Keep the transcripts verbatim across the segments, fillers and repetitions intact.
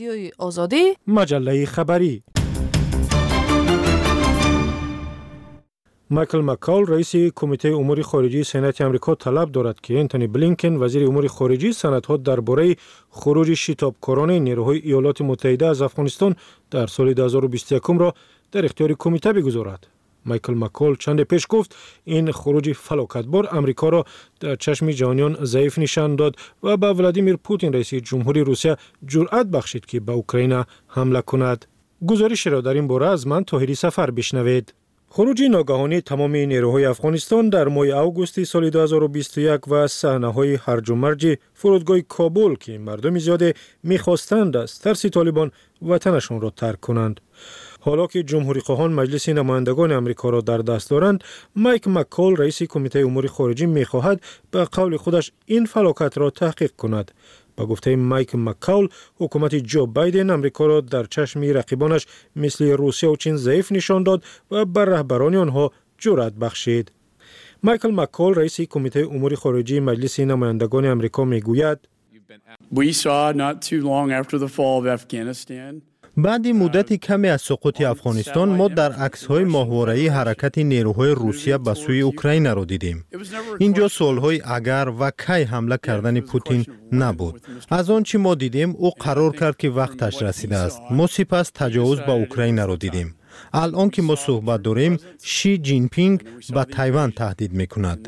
رادیوی آزادی، مجله خبری. مایکل مکال رئیس کمیته امور خارجی سنات آمریکا طلب دارد که انتونی بلینکن وزیر امور خارجی سندها درباره خروج شتابکاران نیروهای ایالات متحده از افغانستان در سال دو هزار و بیست و یک را در اختیار کمیته بگذارد. مایکل مکال چند پیش گفت این خروج فلاکتبار امریکا را در چشم جهانیان ضعیف نشان داد و به ولادیمیر پوتین رئیس جمهوری روسیه جرأت بخشید که به اوکراین حمله کند. گزارش را در این باره از من طاهری سفر بشنوید. خروج ناگهانی تمام نیروهای افغانستان در ماه اوگوست سال دو هزار و بیست و یک و صحنه‌های هرج و مرج فرودگاه کابل که مردم زیاد می‌خواستند از ترس طالبان وطنشان را ترک کنند. حالا که جمهوری خواهان مجلس نمایندگان آمریکا را در دست دارند، مایک مکال رئیس کمیته امور خارجی می‌خواهد به قول خودش این فلاکت را تحقیق کند. با گفته مایک مکال، حکومت جو بایدن امریکا را در چشم رقیبانش مثل روسیه و چین ضعیف نشان داد و بر رهبران آنها جرأت بخشید. مایکل مکال رئیس کمیته امور خارجی مجلس نمایندگان آمریکا میگوید: We saw not too long after the fall of Afghanistan بعد مدتی کمی از سقوط افغانستان ما در عکس‌های ماهواره‌ای حرکت نیروهای روسیه به سوی اوکراین را دیدیم. اینجا سوال‌های اگر و کی حمله کردن پوتین نبود. از آنچه ما دیدیم او قرار کرد که وقتش رسیده است. ما سپس تجاوز به اوکراین را دیدیم. الان که ما صحبت داریم شی جین پینگ به تایوان تهدید می‌کند.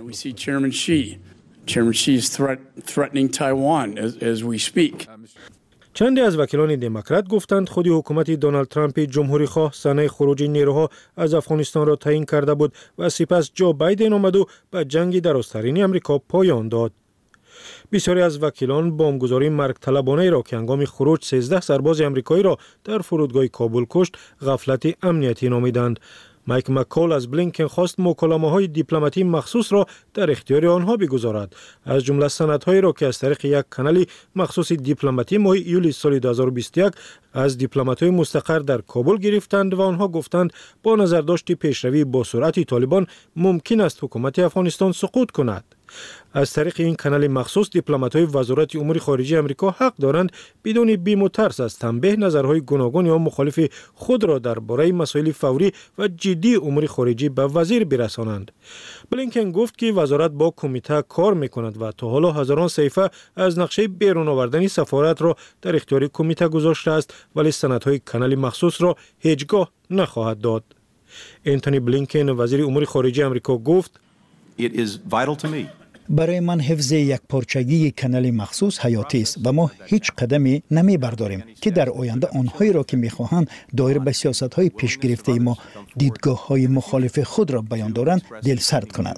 چندی از وکیلان دموکرات گفتند خودی حکومت دونالد ترامپ جمهوری خواه سنه خروج نیروها از افغانستان را تعیین کرده بود و سپس جو بایدن آمد و به جنگ درازترین امریکا پایان داد. بسیاری از وکیلان بمبگذاری مرگ طلبانه را که هنگام خروج سیزده سرباز امریکایی را در فرودگاه کابل کشت غفلت امنیتی نامیدند. مایک مکال از بلینکن خواست مکالمه‌های دیپلماتی مخصوص را در اختیار آنها بگذارد. از جمله سندهایی را که از طریق یک کانال مخصوص دیپلماتی ماه ایولی سال دو هزار و بیست و یک از دیپلمات‌های مستقر در کابل گرفتند و آنها گفتند با نظرداشت پیشروی با سرعت طالبان ممکن است حکومت افغانستان سقوط کند. از طریق این کانال مخصوص دیپلمات‌های وزارت امور خارجه آمریکا حق دارند بدون بیم و ترس از تنبیه نظرهای گوناگون یا مخالف خود را درباره مسائل فوری و جدی امور خارجه به وزیر برسانند. بلینکن گفت که وزارت با کمیته کار می‌کند و تا حالا هزاران صفحه از نقشه بیرون آوردن سفارت را در اختیار کمیته گذاشته است ولی سندهای کانال مخصوص را هیچگاه نخواهد داد. انتونی بلینکن وزیر امور خارجه آمریکا گفت: It is vital to me. برای من حفظ یک پارچگی کانال مخصوص حیاتی است و ما هیچ قدمی نمی برداریم که در آینده آنهایی را که می‌خواهند دایر به سیاست‌های پیش گرفته ما دیدگاه‌های مخالف خود را بیان دارند دل سرد کند.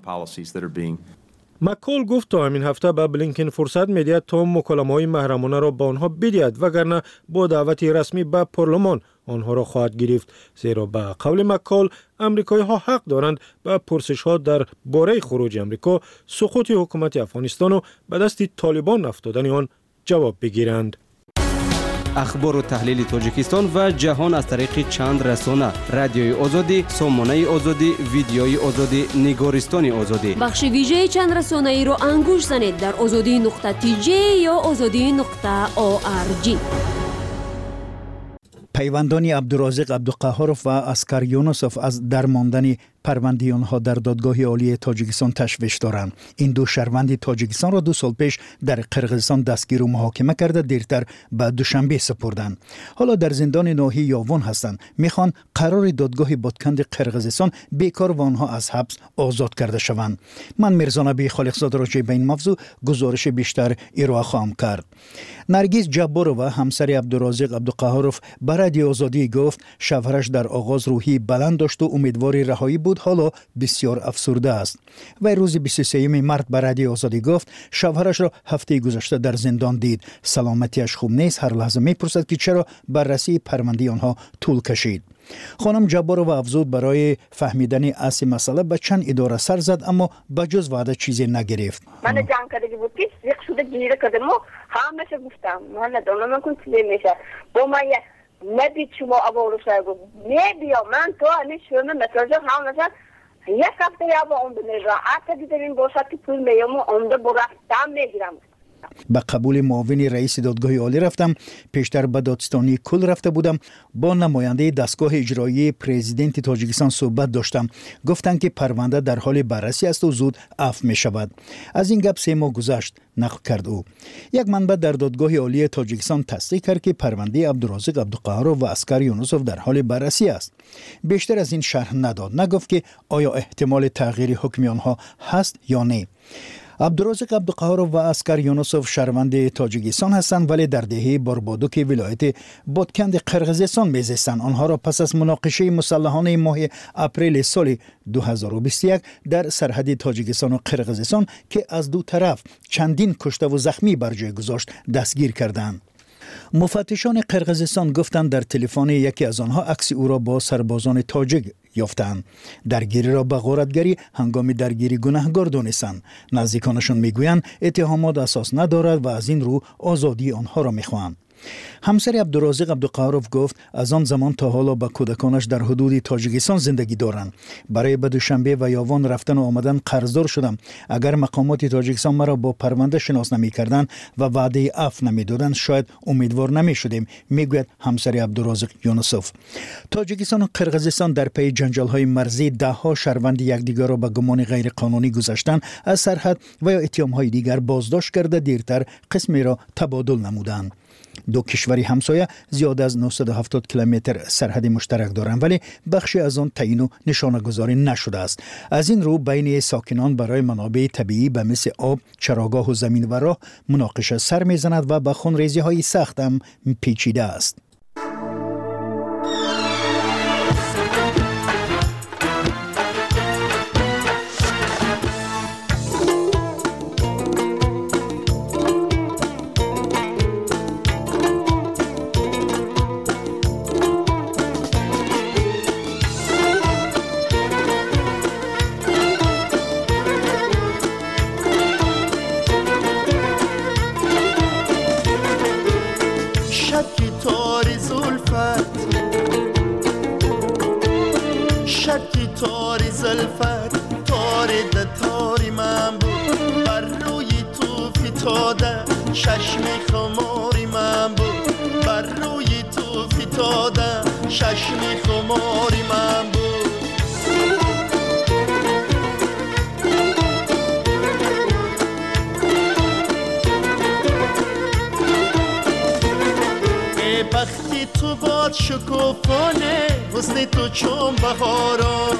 مکال گفت تا همین هفته به بلینکن فرصت می‌دهد تا مکالمه‌های محرمانه را با آنها بدهد وگرنه با دعوت رسمی به پارلمان آنها را خواهد گرفت، زیرا به قول مکال امریکایی ها حق دارند به پرسش ها در باره خروج امریکا، سقوط حکومت افغانستان و به دست طالبان افتادن آن جواب بگیرند. اخبار و تحلیل تاجیکستان و جهان از طریق چند رسانه: رادیوی آزادی، سامانه آزادی، ویدیوی آزادی، نگارستان آزادی. بخش ویژه چند رسانه ای را انگوش زنید در آزادی نقطه تی جی یا آزادی نقطه او آر جی. پیوندان عبدالرازق عبدالقهارов و اسکر یونسوف از درماندن پرونده آنها در دادگاه عالی تاجیکستان تشویش دارند. این دو شهروند تاجیکستان را دو سال پیش در قرقیزستان دستگیر و محاکمه کرده دیرتر به دوشنبه سپردند. حالا در زندان ناحیه یاون هستند. میخوان قرار دادگاه بادکند قرقیزستان بیکار و آنها از حبس آزاد کرده شوند. من میرزا نبی خالقزاده راجع به این موضوع گزارش بیشتر ارائه خواهم کرد. نرگس جبارова همسر عبدالرازق عبدالقهارov به رادیو آزادی گفت شوهرش در آغاز روحی بلند داشت و امیدوار رهایی بود، حالا بسیار افسرده است. و روز بیست و سوم مارس به رادیو آزادی گفت شوهرش را هفته گذشته در زندان دید. سلامتیش خوب نیست. هر لحظه میپرسد که چرا بررسی پرونده آنها طول کشید. خانم جبارova افزود برای فهمیدن اصل مسئله به چند اداره سر زد اما بجز وعده چیزی نگرفت. من جان کردی بود که یک شده گیره کردم و همش گفتم من ندونم من کنم چی میشه با من ندید شما ابوالو صاحب نبیا من تو همیشه شما مساج هم مثلا یک هفته یا با اون بنیرا آتا دیدیم باشد که پول میام و اون دو برفتم میگیرم به قبول معاون رئیس دادگاه عالی رفتم. پیشتر به دادستانی کل رفته بودم. با نماینده دستگاه اجرایی پرزیدنت تاجیکستان صحبت داشتم. گفتند که پرونده در حال بررسی است و زود عفو می شود. از این گپ سه ماه گذشت، نقل کرد او. یک منبع در دادگاه عالی تاجیکستان تصدیق کرد که پرونده عبدالرازق عبدالقهارov و اسکر یونسوف در حال بررسی است. بیشتر از این شرح نداد. نگفت که آیا احتمال تغییر حکم آنها هست یا نه. عبدالرازق عبدالقهارov و اسکر یونسوف شهروند تاجیکستان هستند، ولی در دهه باربادوک ولایت بادکند قرقیزستان میزیستند. آنها را پس از مناقشه مسلحانه ماه اپریل سال دو هزار و بیست و یک در سرحد تاجیکستان و قرقیزستان که از دو طرف چندین کشته و زخمی بر جای گذاشت دستگیر کردند. مفتشان قرقیزستان گفتند در تلفن یکی از آنها عکس او را با سربازان تاجیک یافتند. درگیری را به غارتگری هنگام درگیری گناهکار دانستند. نزدیکانشان میگویند اتهامات اساس ندارد و از این رو آزادی آنها را میخواهند. همسر عبدالرازق عبدالقهارov گفت از آن زمان تا حالا با کودکانش در حدود تاجیکستان زندگی دارند. برای به دوشنبه و یاوان رفتن و آمدن قرضدار شدم. اگر مقامات تاجیکستان مرا با پرونده شناس نمی کردند و وعده عفو نمی دادند شاید امیدوار نمی شدیم، میگوید همسر عبدالرازق یونسوف. تاجیکستان و قرقیزستان در پی جنجال های مرزی ده ها شهروند یکدیگر را به گمان غیر قانونی گذاشتن از سرحد و یا اتهام های دیگر بازداشت کرده دیرتر قسمی را تبادل نمودند. دو کشوری همسایه زیاد از نهصد و هفتاد کیلومتر سرحد مشترک دارند، ولی بخشی از آن تعیین و نشانه گذاری نشده است. از این رو بین ساکنان برای منابع طبیعی به مثل آب، چراگاه و زمین و راه مناقشه سر میزند و به خونریزی های سخت هم پیچیده است. چشم خماری من بود بر روی تو فتاده، چشم خماری من بود. ای بختی تو باد شکوفانه، حسن تو چون بهاران.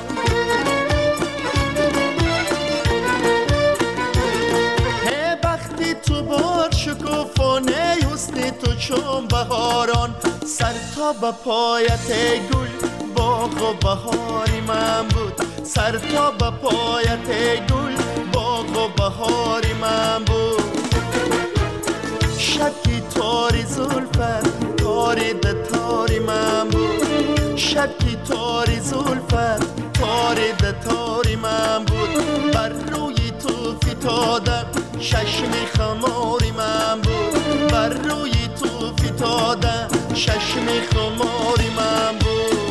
تو بار شکوفانه حسن تو چون بهاران، سر تا به پایت گل باغ و بهاری من بود، سر تا به پایت گل باغ و بهاری من بود. شبی تاری زلفت تاری ده تاری من بود، شبی تاری زلفت تاری ده تاری من بود. بر روی تو فتاده چشم خماری من بود، بر روی تو فتاده چشم خماری من بود.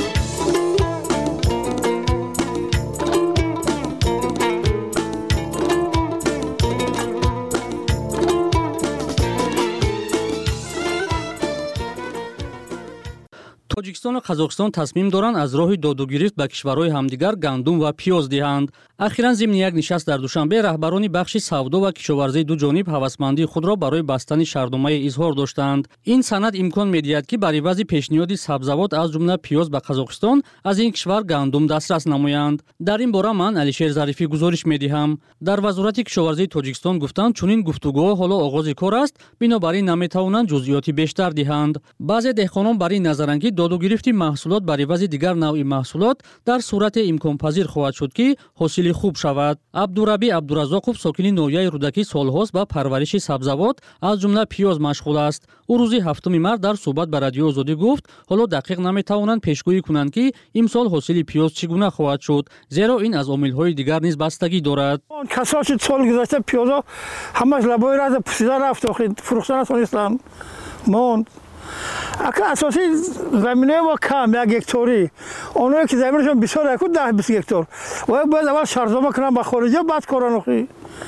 тоҷикистон ва қазоқистон тасмим доранд аз роҳи додугирифт ба кишварҳои ҳамдигар гандум ва пиёз диҳанд. ахиран зимни як нишаст дар душанбе раҳбарони бахши савдо ва кишоварзии ду ҷониб ҳавасмандии худро барои бастани шаҳрномае изҳор доштанд. ин санад имкон медиҳад ки бар ивази пешниҳоди сабзавот аз ҷумла пиёз ба қазоқистон аз ин кишвар гандум дастрас намоянд. дар ин бора ман алишер зарифӣ гузориш медиҳам. дар вазорати кишоварзии тоҷикистон гуфтанд чунин гуфтугӯҳо ҳоло оғози кор аст, бинобар ин наметавонанд ҷузъиёти бештар диҳанд. баъзе деҳқонон бар ин назаранд ки додугирифти маҳсулот бар ивази дигар навъи маҳсулот дар сурате имконпазир хоҳад шуд ки ҳосили хуб шавад. абдураби абдуразоқов сокини ноҳияи рудакӣ солҳост ба парвариши сабзавот аз ҷумла пиёз машғул аст. ӯ рӯзи ҳафтуми март дар суҳбат ба радиои озодӣ гуфт ҳоло дақиқ наметавонанд пешгӯӣ кунанд ки имсол ҳосили пиёз чӣ гуна хоҳад шуд, зеро ин аз омилҳои дигар низ бастагӣ дорад. касоти соли гузашта пиёзо ҳамаш лабои раза пусида рафт, охир фурӯхта натонистанд монд. ака асоси заминаи мо кам як гектори, оное ки заминашон бисёр яку даҳ бист гектор, бояд бояд аввал шартнома кунанд ба хориҷа, баъд коранд. охи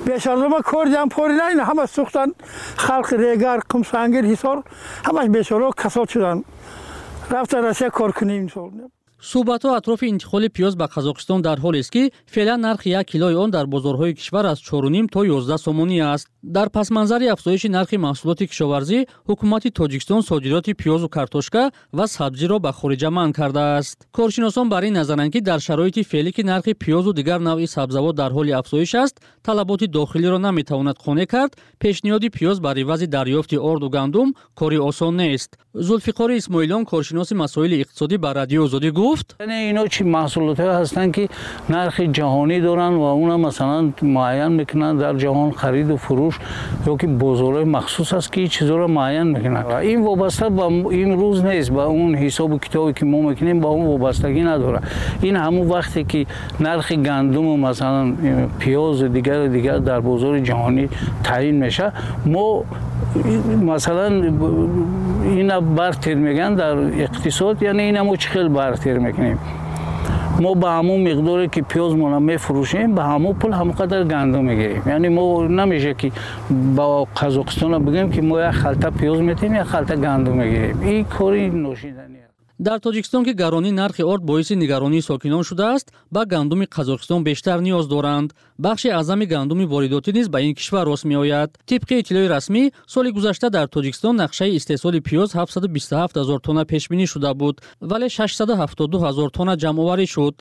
بیچاره کردی هم پوری نه همه سوختن خلق ریگر قم سنگیر حصار همش بیچاره کسات شدن رفتن روسیه کار کنیم. صحبت‌ها اطراف انتقال پیاز به قزاقستان در حالی است که فعلا نرخ یک کیلوی آن در بازارهای کشور از چهار و نیم تا یازده سومونی است. در پس منظر افزایش نرخ محصولات کشاورزی، حکومت تاجیکستان صادرات پیاز و کارتوشکا و سبزی را به خارج منع کرده است. کارشناسان بر این نظرند که در شرایط فعلی که نرخ پیاز و دیگر نوع سبزیجات در حال افزایش است، طلبات داخلی را نمی‌تواند قانع کرد. پیشنهاد پیاز بر عوض دریافت آرد و گندم کاری آسان نیست. ذوالفقار اسماعیلیان کارشناس مسائل اقتصادی بر رادیو آزادی گفت: یعنی اینا چی محصولات هستن که نرخ جهانی دارن و اونا مثلا معین میکنن در جهان خرید و فروش یا که بازارهای مخصوص است که این چیزا رو معین میکنن و این وابسته به این روز نیست، با اون حساب و کتابی که ما میکنیم با اون وابستگی نداره. این همون وقتی که نرخ گندم و مثلا پیاز و دیگر دیگر در بازار جهانی تعیین میشه، ما مثلا اینا برتر میگن در اقتصاد، یعنی اینا ما چخیل برتر میکنیم. ما به همون مقداری که پیاز ما میفروشیم به همون پول همونقدر گندم میگیریم. یعنی ما نمیشه که با قزاقستان بگیم که ما یک خلطه پیاز میتیم یک خلطه گندم میگیریم. این کاری نوشیدنیه. در تاجیکستان که گرانی نرخ آرد باعث نگرانی ساکنان شده است، با گندم قزاقستان بیشتر نیاز دارند. بخش اعظم گندم وارداتی نیز به این کشور راست میآید. طبق اطلاع رسمی، سال گذشته در تاجیکستان نقشه استحصال پیاز هفتصد و بیست و هفت هزار تن پیش بینی شده بود، ولی ششصد و هفتاد و دو هزار تن جمع آوری شد.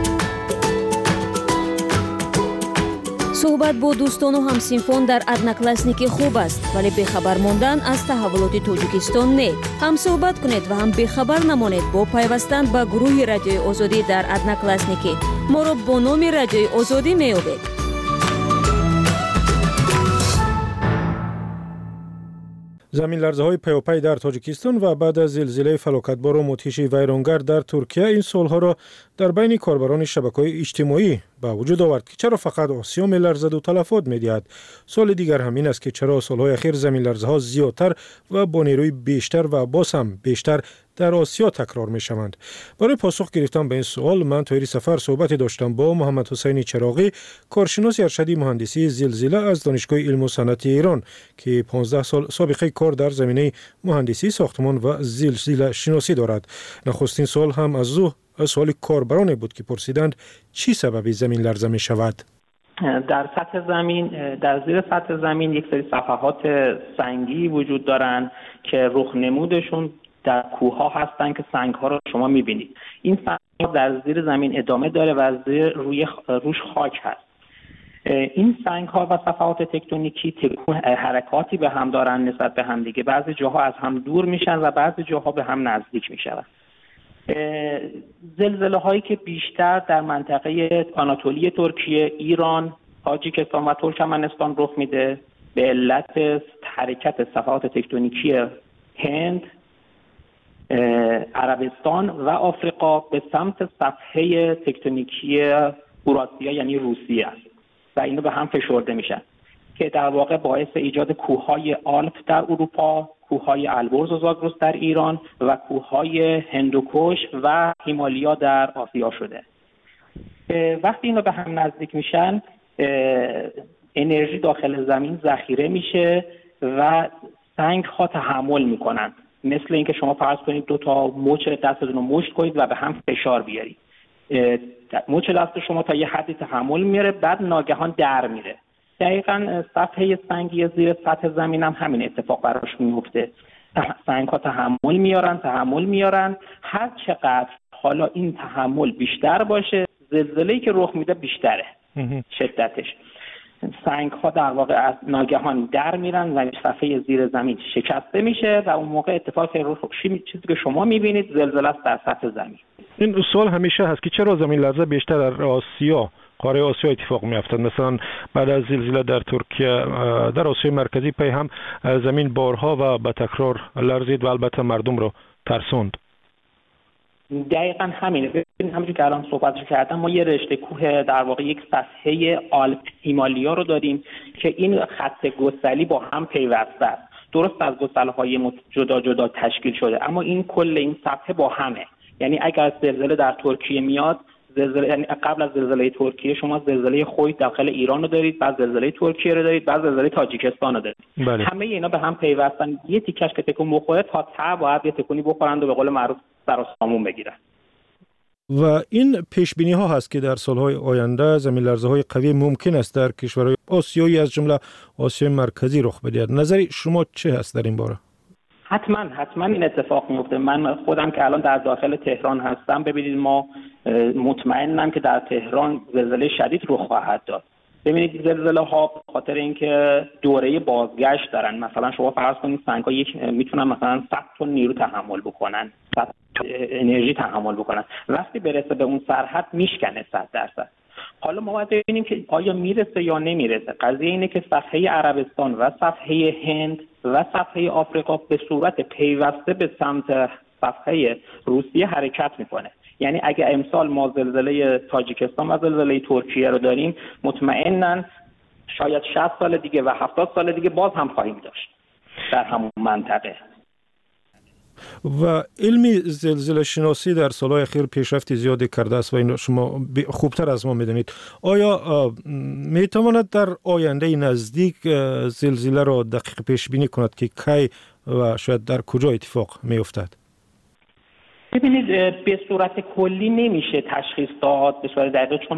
صحبت با دوستان و همسینفان در ادناکلاسنیکی خوب است، ولی بخبر ماندن از تحولات تاجیکستان نه. هم صحبت کنید و هم بخبر نمانید با پیوستن به گروه رادیوی آزادی در ادناکلاسنیکی. ما را با نام رادیوی آزادی می‌یابید. زمین لرزه های پیاپی در تاجیکستان و بعد از زلزله فلاکتبار و مدهش ویرانگر در ترکیه این سالها را در بین کاربران شبکه‌های اجتماعی به وجود آورد که چرا فقط آسیا می‌لرزد و تلفات می‌دهد. سال دیگر همین است که چرا سالهای اخیر زمین لرزه ها زیادتر و با نیروی بیشتر و باز هم بیشتر در آسیا تکرار می‌شوند. برای پاسخ گرفتن به این سوال من طوری سفر صحبتی داشتم با محمد حسین چراغی، کارشناس ارشدی مهندسی زلزله از دانشگاه علم و صنعت ایران که پانزده سال سابقه کار در زمینه مهندسی ساختمان و زلزله شناسی دارد. نخستین سال هم از او سوال کاربران بود که پرسیدند چی سبب زمین لرزه می شود؟ در سطح زمین، در زیر سطح زمین یک سری صفحات سنگی وجود دارند که رخ نمودشون در کوه ها هستن که سنگ ها رو شما میبینید. این سنگ ها در زیر زمین ادامه داره و زیر روی روش خاک هست. این سنگ ها و صفحات تکتونیکی تکون حرکاتی به هم دارن نسبت به هم دیگه. بعضی جاها از هم دور میشن و بعضی جاها به هم نزدیک میشن. زلزله هایی که بیشتر در منطقه آناتولی ترکیه، ایران، تاجیکستان و ترکمنستان رخ میده به علت حرکت صفحات تکتونیکی هند، عربستان و آفریقا به سمت صفحه تکتونیکی اوراسیا یعنی روسیه است و اینو به هم فشرده میشن که در واقع باعث ایجاد کوههای آلپ در اروپا، کوههای البرز و زاگرس در ایران و کوههای هندوکش و هیمالیا در آسیا شده. وقتی اینا به هم نزدیک میشن، انرژی داخل زمین ذخیره میشه و سنگ ها تحمل میکنن. مثل اینکه شما فرض کنید دو تا مچ دستتون رو مشت کنید و به هم فشار بیارید. مچ دست شما تا یه حدی تحمل میاره، بعد ناگهان در میره. دقیقاً صفحه سنگی زیر سطح زمین هم همین اتفاق براش میفته. سنگ ها تحمل میارن تحمل میارن هر چقدر حالا این تحمل بیشتر باشه، زلزله‌ای که رخ میده بیشتره شدتش. سنگ ها در واقع از ناگهان در میرن و صفحه زیر زمین شکسته میشه و اون موقع اتفاقی رخ چیزی که شما میبینید زلزله است در سطح زمین. این سوال همیشه هست که چرا زمین لرزه بیشتر در آسیا، قاره آسیا اتفاق میافتد؟ مثلا بعد از زلزله در ترکیه، در آسیای مرکزی پی هم زمین بارها و به تکرار لرزید و البته مردم رو ترسوند. دقیقاً همینه. ببینید همونجوری که الان صحبتش کردم، ما یه رشته کوه در واقع یک صفحه آلپ هیمالیا رو داریم که این خط گسلی با هم پیوسته است. درست از گسل‌های جدا جدا تشکیل شده، اما این کل این صفحه با همه. یعنی اگر زلزله در ترکیه میاد، زلزله، یعنی قبل از زلزله ترکیه شما زلزله خوی داخل ایران رو دارید، بعد زلزله ترکیه رو دارید، بعد زلزله تاجیکستان رو دارید. بله. همه اینا به هم پیوستن. یه تیکش که تکون بخوره تا ته باید یه تکونی بخورند و به قول معروف سر و سامون بگیرن. و این پیش بینی ها هست که در سالهای آینده زمین لرزه های قوی ممکن است در کشورهای آسیایی از جمله آسیای مرکزی رخ بدهد. نظر شما چه هست در این باره؟ حتما حتما این اتفاق میفته. من خودم که الان در داخل تهران هستم، ببینید ما مطمئنم که در تهران زلزله شدید رخ خواهد داد. ببینید زلزله ها به خاطر اینکه دوره بازگشت دارن، مثلا شما فرض کنید سنگ‌ها یک میتونن مثلا صد تن نیرو تحمل بکنن، صد انرژی تحمل بکنن، وقتی برسه به اون سرحد میشکنه صد درصد. حالا ما باید ببینیم که آیا میرسه یا نمیرسه. قضیه اینه که صفحه عربستان و صفحه هند و صفحه آفریقا به صورت پیوسته به سمت صفحه روسیه حرکت میکنه. یعنی اگه امسال ما زلزله تاجیکستان و زلزله ترکیه رو داریم، مطمئناً شاید شصت سال دیگه و هفتاد سال دیگه باز هم خواهیم داشت در همون منطقه. و علمی زلزله شناسی در سالهای اخیر پیشرفت زیادی کرده است و این شما خوبتر از ما میدونید. آیا میتواند در آینده نزدیک زلزله را دقیق پیش بینی کند که کی و شاید در کجا اتفاق میافتد؟ ببینید به صورت کلی نمیشه تشخیص داد به صورت دقیق، چون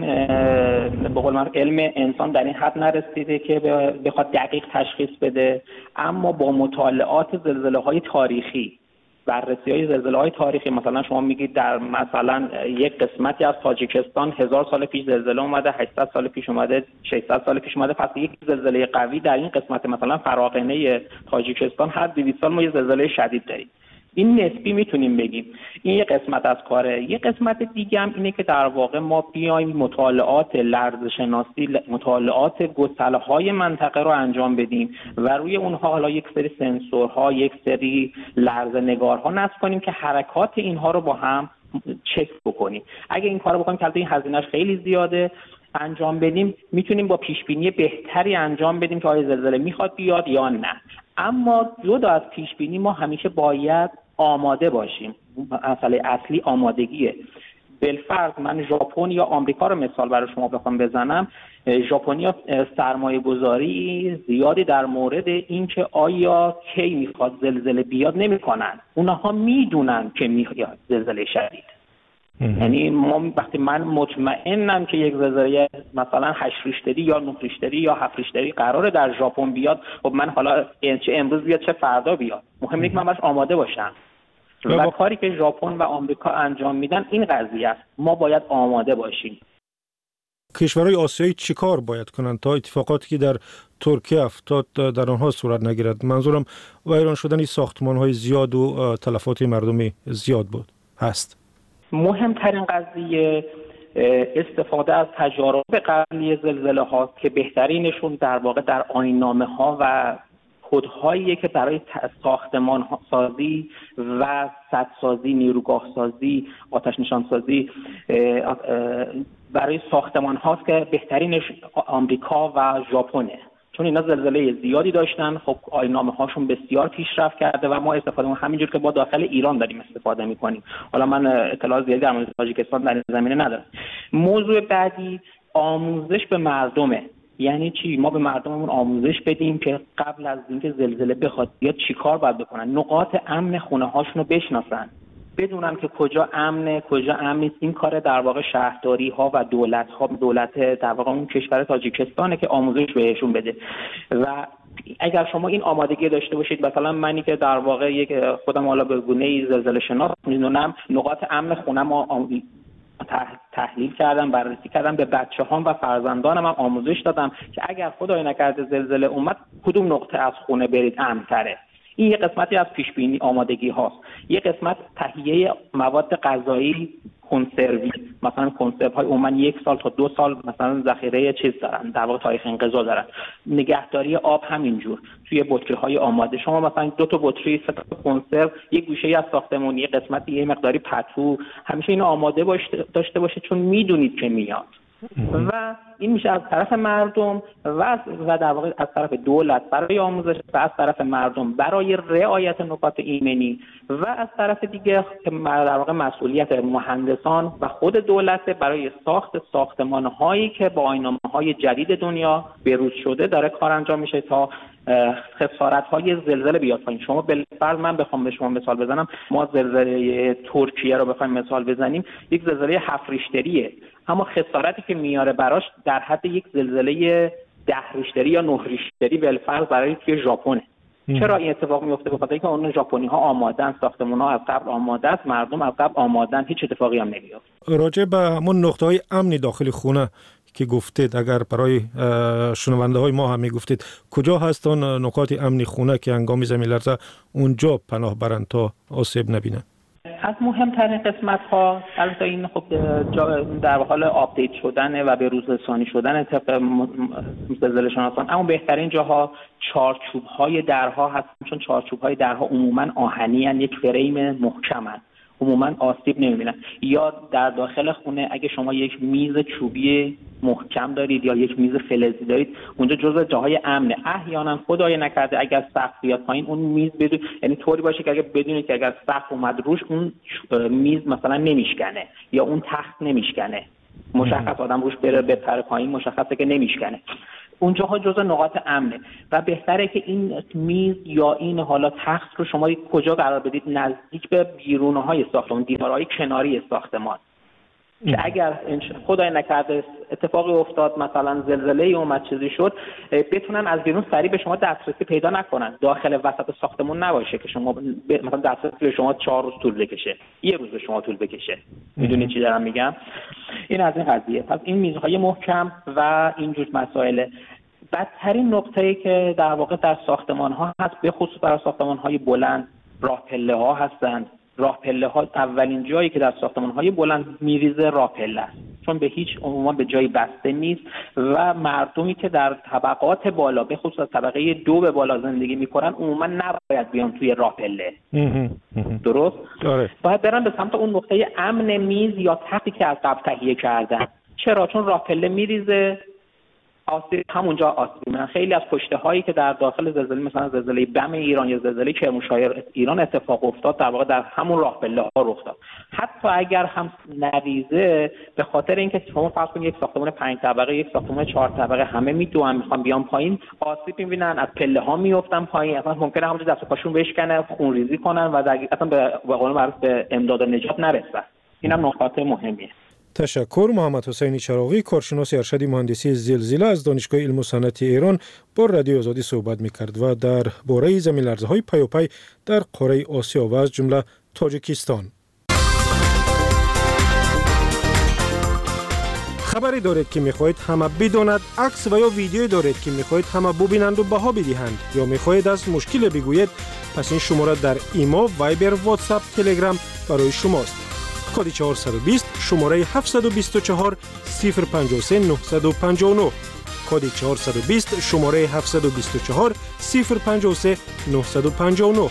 به قول من علم انسان در این حد نرسیده که بخواد دقیق تشخیص بده. اما با مطالعات زلزله‌های تاریخی، بررسی‌های زلزله‌های تاریخی، مثلا شما میگید در مثلا یک قسمتی از تاجیکستان هزار سال پیش زلزله اومده، هشتصد سال پیش اومده، ششصد سال پیش اومده، پس یک زلزله قوی در این قسمت مثلا فراغنه تاجیکستان هر دویست سال ما یه زلزله شدید داریم. این نسبی میتونیم بگیم. این یه قسمت از کاره. یه قسمت دیگه هم اینه که در واقع ما بیایم مطالعات لرزشناسی، مطالعات گسله‌های منطقه رو انجام بدیم و روی اونها حالا یک سری سنسورها، یک سری لرزه‌نگارها نصب کنیم که حرکات اینها رو با هم چک بکنیم. اگه این کارو بکنیم که البته این هزینه‌اش خیلی زیاده، انجام بدیم، میتونیم با پیشبینی بهتری انجام بدیم که آیا زلزله میخواد بیاد یا نه. اما جدا از پیشبینی ما همیشه باید آماده باشیم. مسئله اصلی آمادگیه. بالفرض من ژاپن یا آمریکا رو مثال برای شما بخوام بزنم، ژاپنیا سرمایه گذاری زیادی در مورد اینکه آیا کی میخواد زلزله بیاد نمیکنن. اونها میدونن که میاد زلزله شدید. یعنی ما وقتی من مطمئنم که یک زلزله مثلا هشت ریشتری یا نه ریشتری یا هفت ریشتری قراره در ژاپن بیاد، خب من حالا چه امروز بیاد چه فردا بیاد، مهم اینه که من باید آماده باشم. و کاری که ژاپن و آمریکا انجام میدن این قضیه است، ما باید آماده باشیم. کشورهای آسیایی چیکار باید کنند تا اتفاقاتی که در ترکیه افتاد در آنها صورت نگیرد؟ منظورم ویران شدن ساختمان‌های زیاد و تلفات مردمی زیاد بود هست. مهمترین قضیه استفاده از تجارب قبلی زلزله هاست که بهترینشون در واقع در آیین‌نامه ها و کدهایی که برای ساختمان سازی و سدسازی، نیروگاه سازی، آتش نشان سازی برای ساختمان هاست که بهترینش آمریکا و ژاپنه، چون اینا زلزله زیادی داشتن. خب آیین‌نامه هاشون بسیار پیشرفت کرده و ما استفاده همینجور که با داخل ایران داریم استفاده میکنیم. حالا من اطلاع زیادی در مورد تاجیکستان در این زمینه ندارم. موضوع بعدی آموزش به مردمه. یعنی چی؟ ما به مردممون آموزش بدیم که قبل از اینکه زلزله بخواد بیاد چیکار باید بکنن، نقاط امن خونه هاشون رو بشناسن، بدونم که کجا امنه کجا امن نیست. این کار در واقع شهرداری ها و دولت ها، دولت در واقع اون کشور تاجیکستانه که آموزش بهشون بده. و اگر شما این آمادگی داشته باشید، مثلا منی که در واقع یک خودم حالا به گونه‌ای زلزله شناس میدونم، نقاط امن خونم رو تحلیل کردم، بررسی کردم، به بچه‌هام و فرزندانم هم آموزش دادم که اگر خدای نکرده زلزله اومد کدوم نقطه از خونه برید امن‌تره. این یه قسمتی از پیش بینی آمادگی هاست. یه قسمت تهیه مواد غذایی کنسروی، مثلا کنسرو های عموما یک سال تا دو سال مثلا ذخیره چیز دارن، در واقع تاریخ انقضا دارن. نگهداری آب همینجور توی بطری های آماده. شما مثلا دو تا بطری، سه تا کنسرو، یک گوشه از ساختمون، یه قسمتی یه مقداری پتو، همیشه اینو آماده باشه داشته باشه، چون میدونید که میاد. و این میشه از طرف مردم و و در واقع از طرف دولت برای آموزش و از طرف مردم برای رعایت نکات ایمنی و از طرف دیگه در واقع مسئولیت مهندسان و خود دولت برای ساخت ساختمان‌هایی که با آیین‌نامه‌های جدید دنیا بروز شده داره کار انجام میشه تا خسارت‌های زلزله بیاد پایین. شما بالفرض من بخوام به شما مثال بزنم، ما زلزله ترکیه رو بخوایم مثال بزنیم، یک زلزله هفت ریشتریه، اما خسارتی که میاره براش در حد یک زلزله ده ریشتری یا نه ریشتری بالفرض برای توی ژاپن. چرا این اتفاق میفته؟ به خاطر اینکه اون ژاپنی‌ها آمادن، ساختمان‌ها از قبل آماده است، مردم از قبل آمادن، هیچ اتفاقی هم نمیفته. راجع به همون نقطه‌های امنی داخل خونه که گفتید، اگر برای شنونده های ما هم میگفتید کجا هستن نقاط امنی خونه که هنگام زمین لرزه اونجا پناه برند تا آسیب نبینن؟ از مهمترین قسمت ها البته این خب در حال آپدیت شدن و به روز رسانی شدن طبق زلزله شناسان، اما بهترین جاها چارچوب های درها هست، چون چارچوب های درها عموما آهنی ان، یک فریم محکمن، عموما آسیب نمیبینن. یا در داخل خونه اگه شما یک میز چوبی محکم دارید یا یک میز فلزی دارید، اونجا جزو جاهای امنه. احیانا خدای نکرده اگر سقف بیاد پایین، اون میز بدون، یعنی طوری باشه که اگر بدونید که اگر سقف اومد روش اون میز مثلا نمیشکنه یا اون تخت نمیشکنه، مشخص آدم روش بره بپره پایین مشخصه که نمیشکنه. اونجاها جزء نقاط امنه و بهتره که این میز یا این حالا تخت رو شما کجا قرار بدید؟ نزدیک به بیرونهای ساختمان، دیوارهای کناری ساختمان، که اگر خدای نکرده اتفاقی افتاد، مثلا زلزله اومد چیزی شد، بتونن از بیرون سریع به شما دسترسی پیدا نکنن. داخل وسط ساختمان نباشه که شما مثلا دسترسی به شما چهار روز طول بکشه، یه روز به شما طول بکشه. میدونید چی دارم میگم؟ این از این قضیه. پس این میزهای محکم و اینجور مسائل. بدترین نقطه‌ای که در واقع در ساختمان‌ها هست، به خصوص برای ساختمان‌های بلند، راه پله‌ها هستند. راه پله ها اولین جایی که در ساختمان های بلند میریزه راه پله است، چون به هیچ عنوان به جایی بسته نیست و مردمی که در طبقات بالا به خصوص طبقه دو به بالا زندگی میکنن عموما نباید بیان توی راه پله. درست؟ داره. باید برن به سمت اون نقطه امن میز یا تختی که از قبل تهیه کردن. چرا؟ چون راه پله میریزه، آسیب همونجا آسیب می‌بینن. خیلی از پشته هایی که در داخل زلزله مثلا زلزله بم ایران یا زلزله کرمانشاه ایران اتفاق افتاد، در واقع در همون راه پله ها رخ داد. حتی اگر هم نریزه، به خاطر اینکه شما فرض کنید یک ساختمان پنج طبقه، یک ساختمان چهار طبقه، همه میدوئن میخوان بیان پایین، آسیب می‌بینن، از پله ها میافتن پایین، اصلا ممکنه همونجا دست و پاشون بشکنه، خونریزی کنن و در اصلا به قول معروف به امداد و نجات نرسن. اینم نکات مهمیه. تشکر. محمد حسین چراغی، کارشناس ارشد مهندسی زلزله از دانشگاه علم و صنعت ایران با رادیو آزادی صحبت می‌کرد و در باره زمین لرزه‌های پیاپی در قاره آسیا و از جمله تاجیکستان. خبری دارید که می‌خواهید همه بداند، عکس و یا ویدیویی دارید که می‌خواهید همه ببینند و بها بدهند، یا می‌خواهید از مشکل بگویید، پس این شماره در ایما، وایبر، واتساپ، تلگرام برای شماست. کد چهارصد و بیست شماره هفتصد و بیست و چهار صفر پنجاه و سه نهصد و پنجاه و نه. کد چهارصد و بیست شماره هفتصد و بیست و چهار صفر پنجاه و سه نهصد و پنجاه و نه.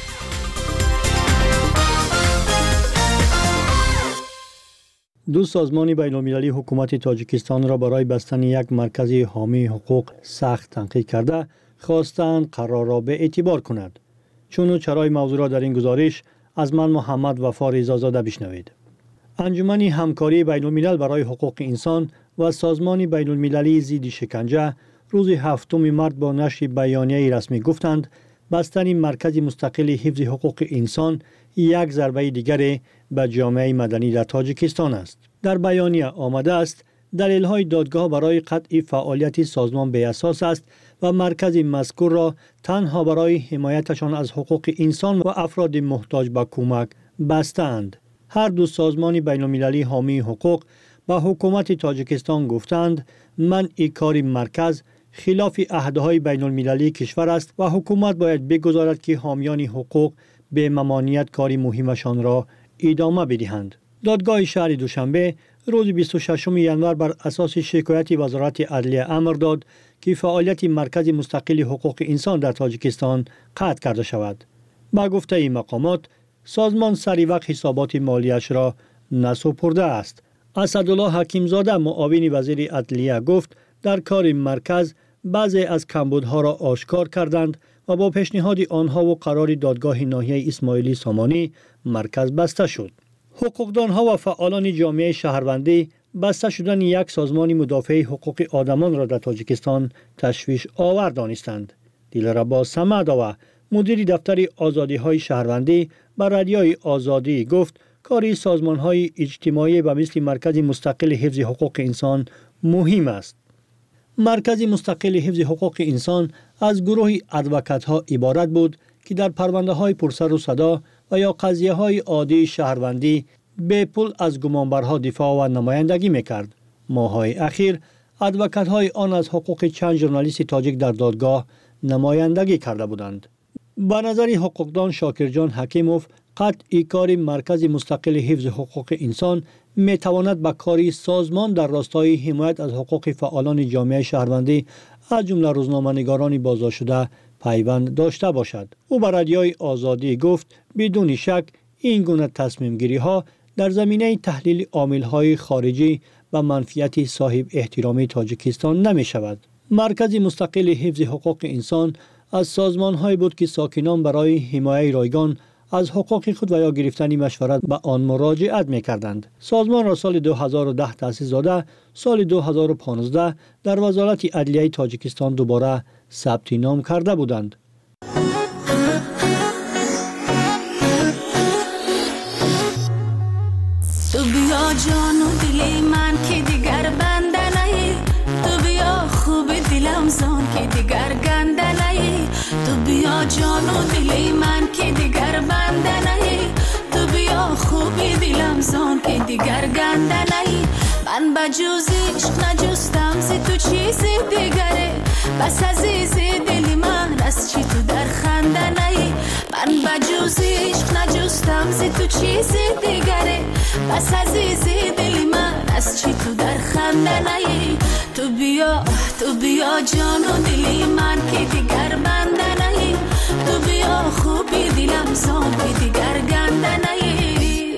دو سازمان بین‌المللی حکومت تاجیکستان را برای بستن یک مرکز حامی حقوق سخت تنقید کرده، خواستند قرار را به اعتبار کند. چون و چرای موضوع را در این گزارش از من محمد وفا رضازاده بشنوید. انجمن همکاری بین‌الملل برای حقوق انسان و سازمان بین‌المللی ضد شکنجه روز هفتم مارس با نشر بیانیه رسمی گفتند بستن مرکز مستقل حفظ حقوق انسان یک ضربه دیگر به جامعه مدنی در تاجیکستان است. در بیانیه آمده است دلیل‌های دادگاه برای قطع فعالیت سازمان بی اساس است و مرکز مذکور را تنها برای حمایتشان از حقوق انسان و افراد محتاج به کمک بستند. هر دو سازمان بین‌المللی حامی حقوق به حکومت تاجیکستان گفتند منع کار مرکز خلاف عهدهای بین‌المللی کشور است و حکومت باید بگذارد که حامیان حقوق به ممانعت کار مهمشان را ادامه بدهند. دادگاه شهر دوشنبه روز بیست و ششم ژانویه بر اساس شکایت وزارت عدلیه امر داد که فعالیت مرکز مستقل حقوق انسان در تاجیکستان قطع کرده شود. با گفته این مقامات، سازمان سریع وقت حسابات مالیش را نسپرده است، اسدالله حکیمزاده معاون وزیر عدلیه گفت در کار مرکز بعضی از کمبودها را آشکار کردند و با پیشنهاد آنها و قرار دادگاه ناحیه اسماعیلی سامانی مرکز بسته شد. حقوقدانها و فعالان جامعه شهروندی بسته شدن یک سازمان مدافع حقوق آدمان را در تاجیکستان تشویش آور دانستند. دلربا سمداوا مدیر دفتر آزادی‌های شهروندی بر رادیوی آزادی گفت کاری سازمان‌های اجتماعی و مثل مرکز مستقل حفظ حقوق انسان مهم است. مرکز مستقل حفظ حقوق انسان از گروه ادوکات‌ها عبارت بود که در پرونده‌های پرسر و صدا و یا قضیه‌های عادی شهروندی به پول از گمانبرها دفاع و نمایندگی می‌کرد. ماه‌های اخیر ادوکات‌های آن از حقوق چند ژورنالیست تاجیک در دادگاه نمایندگی کرده بودند. به نظر حقوقدان شاکرجان حکیموف قطعی کار مرکز مستقل حفظ حقوق انسان می تواند به کاری سازمان در راستای حمایت از حقوق فعالان جامعه شهروندی از جمله روزنامه‌نگاران بازداشت شده پیوند داشته باشد. او به رادیوی آزادی گفت بدون شک این گونه تصمیم گیری ها در زمینه تحلیل عامل‌های خارجی و منفیت صاحب احترامی تاجیکستان نمی شود. مرکز مستقل حفظ حقوق انسان از سازمان‌های بود که ساکنان برای حمایت رایگان از حقوق خود و یا گرفتن مشورت به آن مراجعت می‌کردند. سازمان را سال دو هزار و ده تأسیس داده، سال دو هزار و پانزده در وزارت عدلیه تاجیکستان دوباره ثبت نام کرده بودند. تو بیا جان و دل من که دیگر بنده نهی، تو بیا خوب دلم زان که دیگر گنده نهی، تو بیا جان و دل من که دیگر بنده نهی، تو بیا خوب دلم زان که دیگر گنده نهی. من بجز عشق نجستم ز تو چیز دیگره، بس عزیز دل من از چی تو در خنده نهی. من بجز عشق نجستم ز تو چیز دیگره، بس عزیز دل من از چی تو در خنده نهی. تو بیا تو بیا جان و دل من که دیگر بنده نهی، تو بیا خوبی دلم زان که دیگر گنده نهی.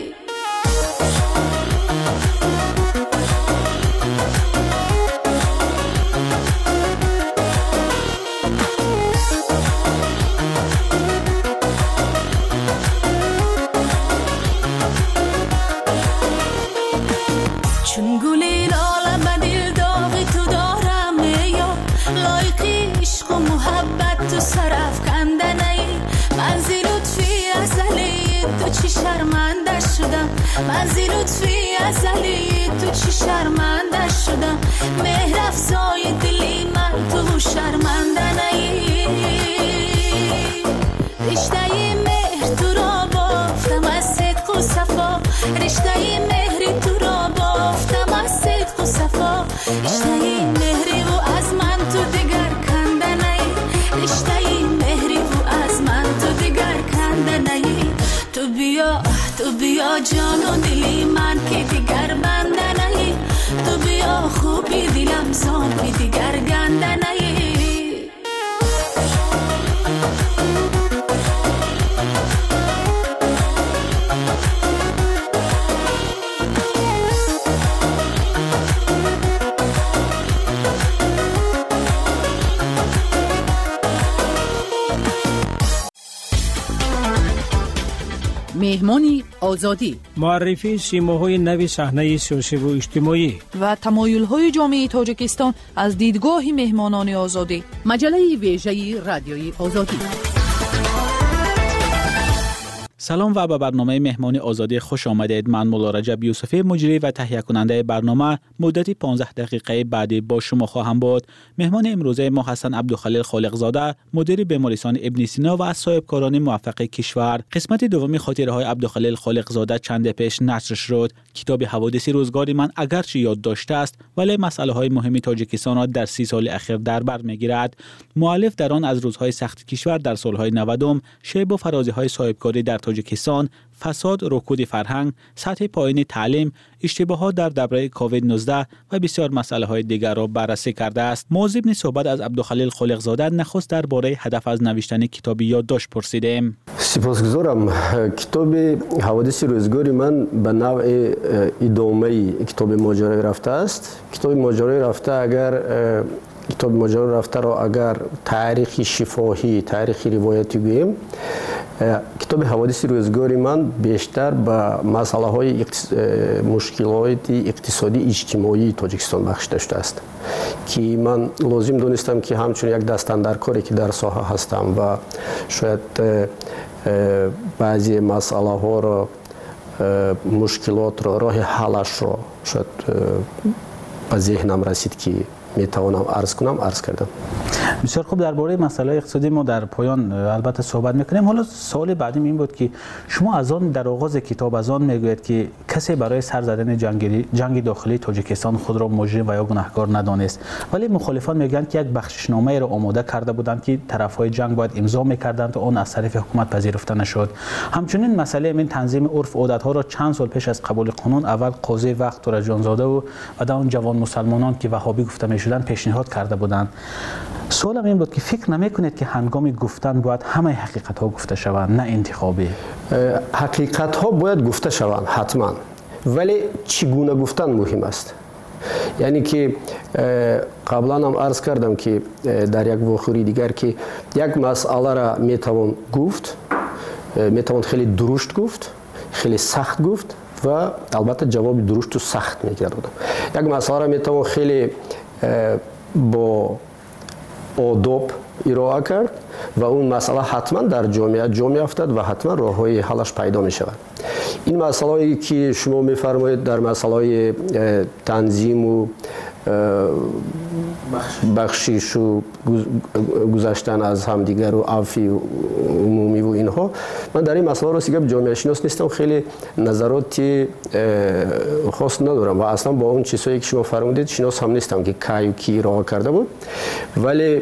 چون گلی لاله به دل داغی تو دارم یا لایقی عشق و محبت تو سرف کنده نی. من زی لطفی ازلی تو چی شرمنده شدم، من زی لطفی ازلی تو چی شرمنده شدم. مهر افزای دلی من تو شرمنده نی. رشته مهر تو را بافتم از صدق و صفا، رشته مهر تو را بافتم از صدق و صفا. رشته مهری و از من تو دیگر کنده نی، رشته مهری و از من تو دیگر کنده نی. تو بیا تو بیا جان و دلی من که دیگر بنده نی، تو بیا خوبی دلم زان که دیگر گنده نی. مهمانی آزادی، معرفی سیماهای نوی صحنه سیاسی و اجتماعی و تمایل‌های جامعه تاجیکستان از دیدگاه مهمانان آزادی. مجله ویژه رادیوی آزادی. سلام و به برنامه مهمانی آزادی خوش آمدید. من مولا رجب یوسفی مجری و تهیه کننده برنامه مدتی پانزده دقیقه بعدی با شما خواهم بود. مهمان امروزه ما حسن عبدالخلیل خالقزاده، مدیر بیمارستان ابن سینا و از صاحبکاران موفق کشور. قسمت دومی خاطره های عبدالخلیل خالقزاده چند پیش نشر شد. کتاب حوادث روزگار من اگرچه یاد داشته است ولی مسائل های مهم تاجیکستان را در سی سال اخیر در بر میگیرد. مؤلف در آن از روزهای سخت کشور در سالهای نود شیب و فرازی های صاحبکاری در تاجیکستان تاجیکستان فساد، رکود فرهنگ، سطح پایین تعلیم، اشتباهات در دوره کووید نوزده و بسیار مسائل های دیگر را بررسی کرده است. موضوع صحبت از عبدالخلیل خالقزاده نخست درباره هدف از نوشتن کتاب یادداشت پرسیدیم. سپاسگزارم. کتاب حوادث روزگاری من به نوع ادامه کتاب ماجرای رفته است. کتاب ماجرای رفته اگر کتاب ماجرای رفته را اگر تاریخ شفاهی، تاریخ روایتی گوییم، کتاب حوادث روزگاری من بیشتر به مسئله های مشکلات اقتصادی اجتماعی تاجیکستان بخشیده شده است که من لازم دانستم که همچون یک دستاندرکاری که در ساحه هستم و شاید بعضی مسئله ها را، مشکلات را، راه حلش را شاید به ذهنم رسید که میتوانم عرض کنم، عرض کردم. بسیار خوب. درباره مسئله اقتصادی ما در پایان البته صحبت میکنیم. حالا سوال بعدی این بود که شما از آن در آغاز کتاب از آن میگوید که کسی برای سر زدن جنگ جنگ داخلی تاجیکستان خود را مجرم و یا گناهکار ندانست، ولی مخالفان میگن که یک بخششنامه را آماده کرده بودند که طرفهای جنگ باید امضا میکردند و آن از طرف حکومت پذیرفته نشد. همچنین مسئله این تنظیم عرف و عادت ها را چند سال پیش از قبول قانون اول قاضی وقت تورج جانزاده و بعد اون جوان مسلمانان که وهابی گفته میشدند پیشنهاد کرده بودند. سوالم این بود که فکر نمیکنید که هنگام گفتن باید همه حقیقت ها گفته شوند، نه انتخابی؟ حقیقت ها باید گفته شوند حتما، ولی چگونه گفتن مهم است. یعنی که قبلا هم عرض کردم که در یک واقعی دیگر که یک مسئله را میتوان گفت، میتوان خیلی درشت گفت، خیلی سخت گفت و البته جواب درشت و سخت میگیرد. یک مسئله را میتوان خیلی با آداب ارائه کرد و اون مسئله حتما در جامعه جا میافتد و حتما راههای حلش پیدا می شود. این مسئله که شما میفرمایید در مسئله تنظیم و بخشش و گذشتن از همدیگر و عفی و عمومی و اینها، من در این مسئله را سیگه جامعه شناس نیستم، خیلی نظراتی خاص ندارم و اصلا با اون چیزهایی که شما فرمودید شناس هم نیستم که کی و کی راه کرده بود. ولی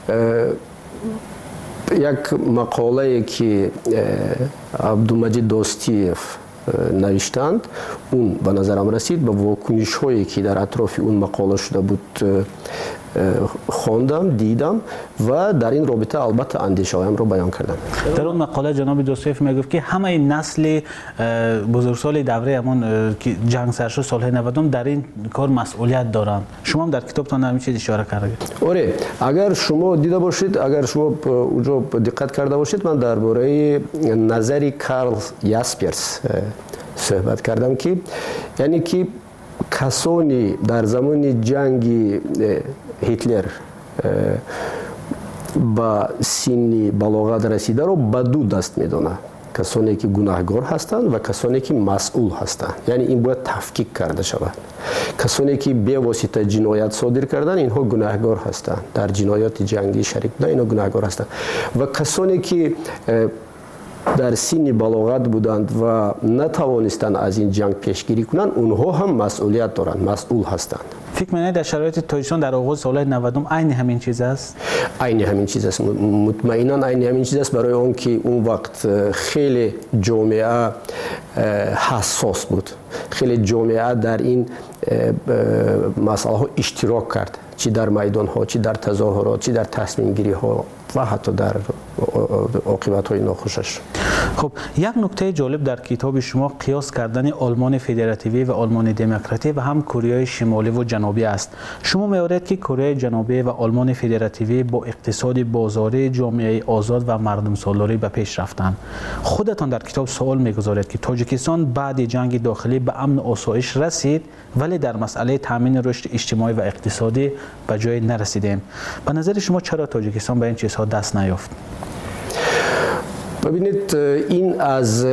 یک مقاله که عبدالمجید داستیف نوشتند اون به نظرم رسید، به واکنش هایی که در اطراف اون مقاله شده بود خواندم، دیدم و در این رابطه البته اندیشه هایم رو بیان کردم. در اون مقاله جناب دوستویف میگفت که همه نسل بزرگسال دوره همون که جنگ سر شد سالهای نود در این کار مسئولیت دارند. شما هم در کتابتان همین چیز اشاره کردید. آره، اگر شما دیده باشید، اگر شما اونجا دقت کرده باشید، من درباره نظری کارل یاسپرس صحبت کردم که یعنی که کسانی در زمان جنگ هیتلر با سن بلاغت رسیده رو به دو دست میدونه، کسانی که گناهکار هستند و کسانی که مسئول هستند. یعنی این باید تفکیک کرده شود. کسانی که به واسطه جنایت صادر کردن اینها گناهکار هستند، در جنایات جنگی شریک بودن اینها گناهکار هستند و کسانی که در سن بلاغت بودند و نتوانستند از این جنگ پیشگیری کنند اونها هم مسئولیت دارند، مسئول هستند. فکر می‌کنید در شرایط تاجیکستان در آغاز سالهای نود عین همین چیز است؟ عین همین چیز است، مطمئنا عین همین چیز است، برای اون که اون وقت خیلی جامعه حساس بود، خیلی جامعه در این مسئله ها اشتراک کرد، چی در میدان ها، چی در تظاهرات، چی در تصمیم گیری ها و حتی در عاقبت های ناخوشش. خب یک نکته جالب در کتاب شما قیاس کردن آلمان فدراتیوی و آلمان دموکراتی و هم کره شمالی و جنوبی است. شما می‌آورید که کره جنوبی و آلمان فدراتیوی با اقتصاد بازاری، جامعه آزاد و مردم سالاری به پیش رفتند. خودتان در کتاب سوال می‌گذارید که تاجیکستان بعد جنگ داخلی به امن و آسایش رسید ولی در مسئله تامین رشد اجتماعی و اقتصادی به جای نرسیدیم. به نظر شما چرا تاجیکستان به این چیزها دست نیافت؟ ببینید، این از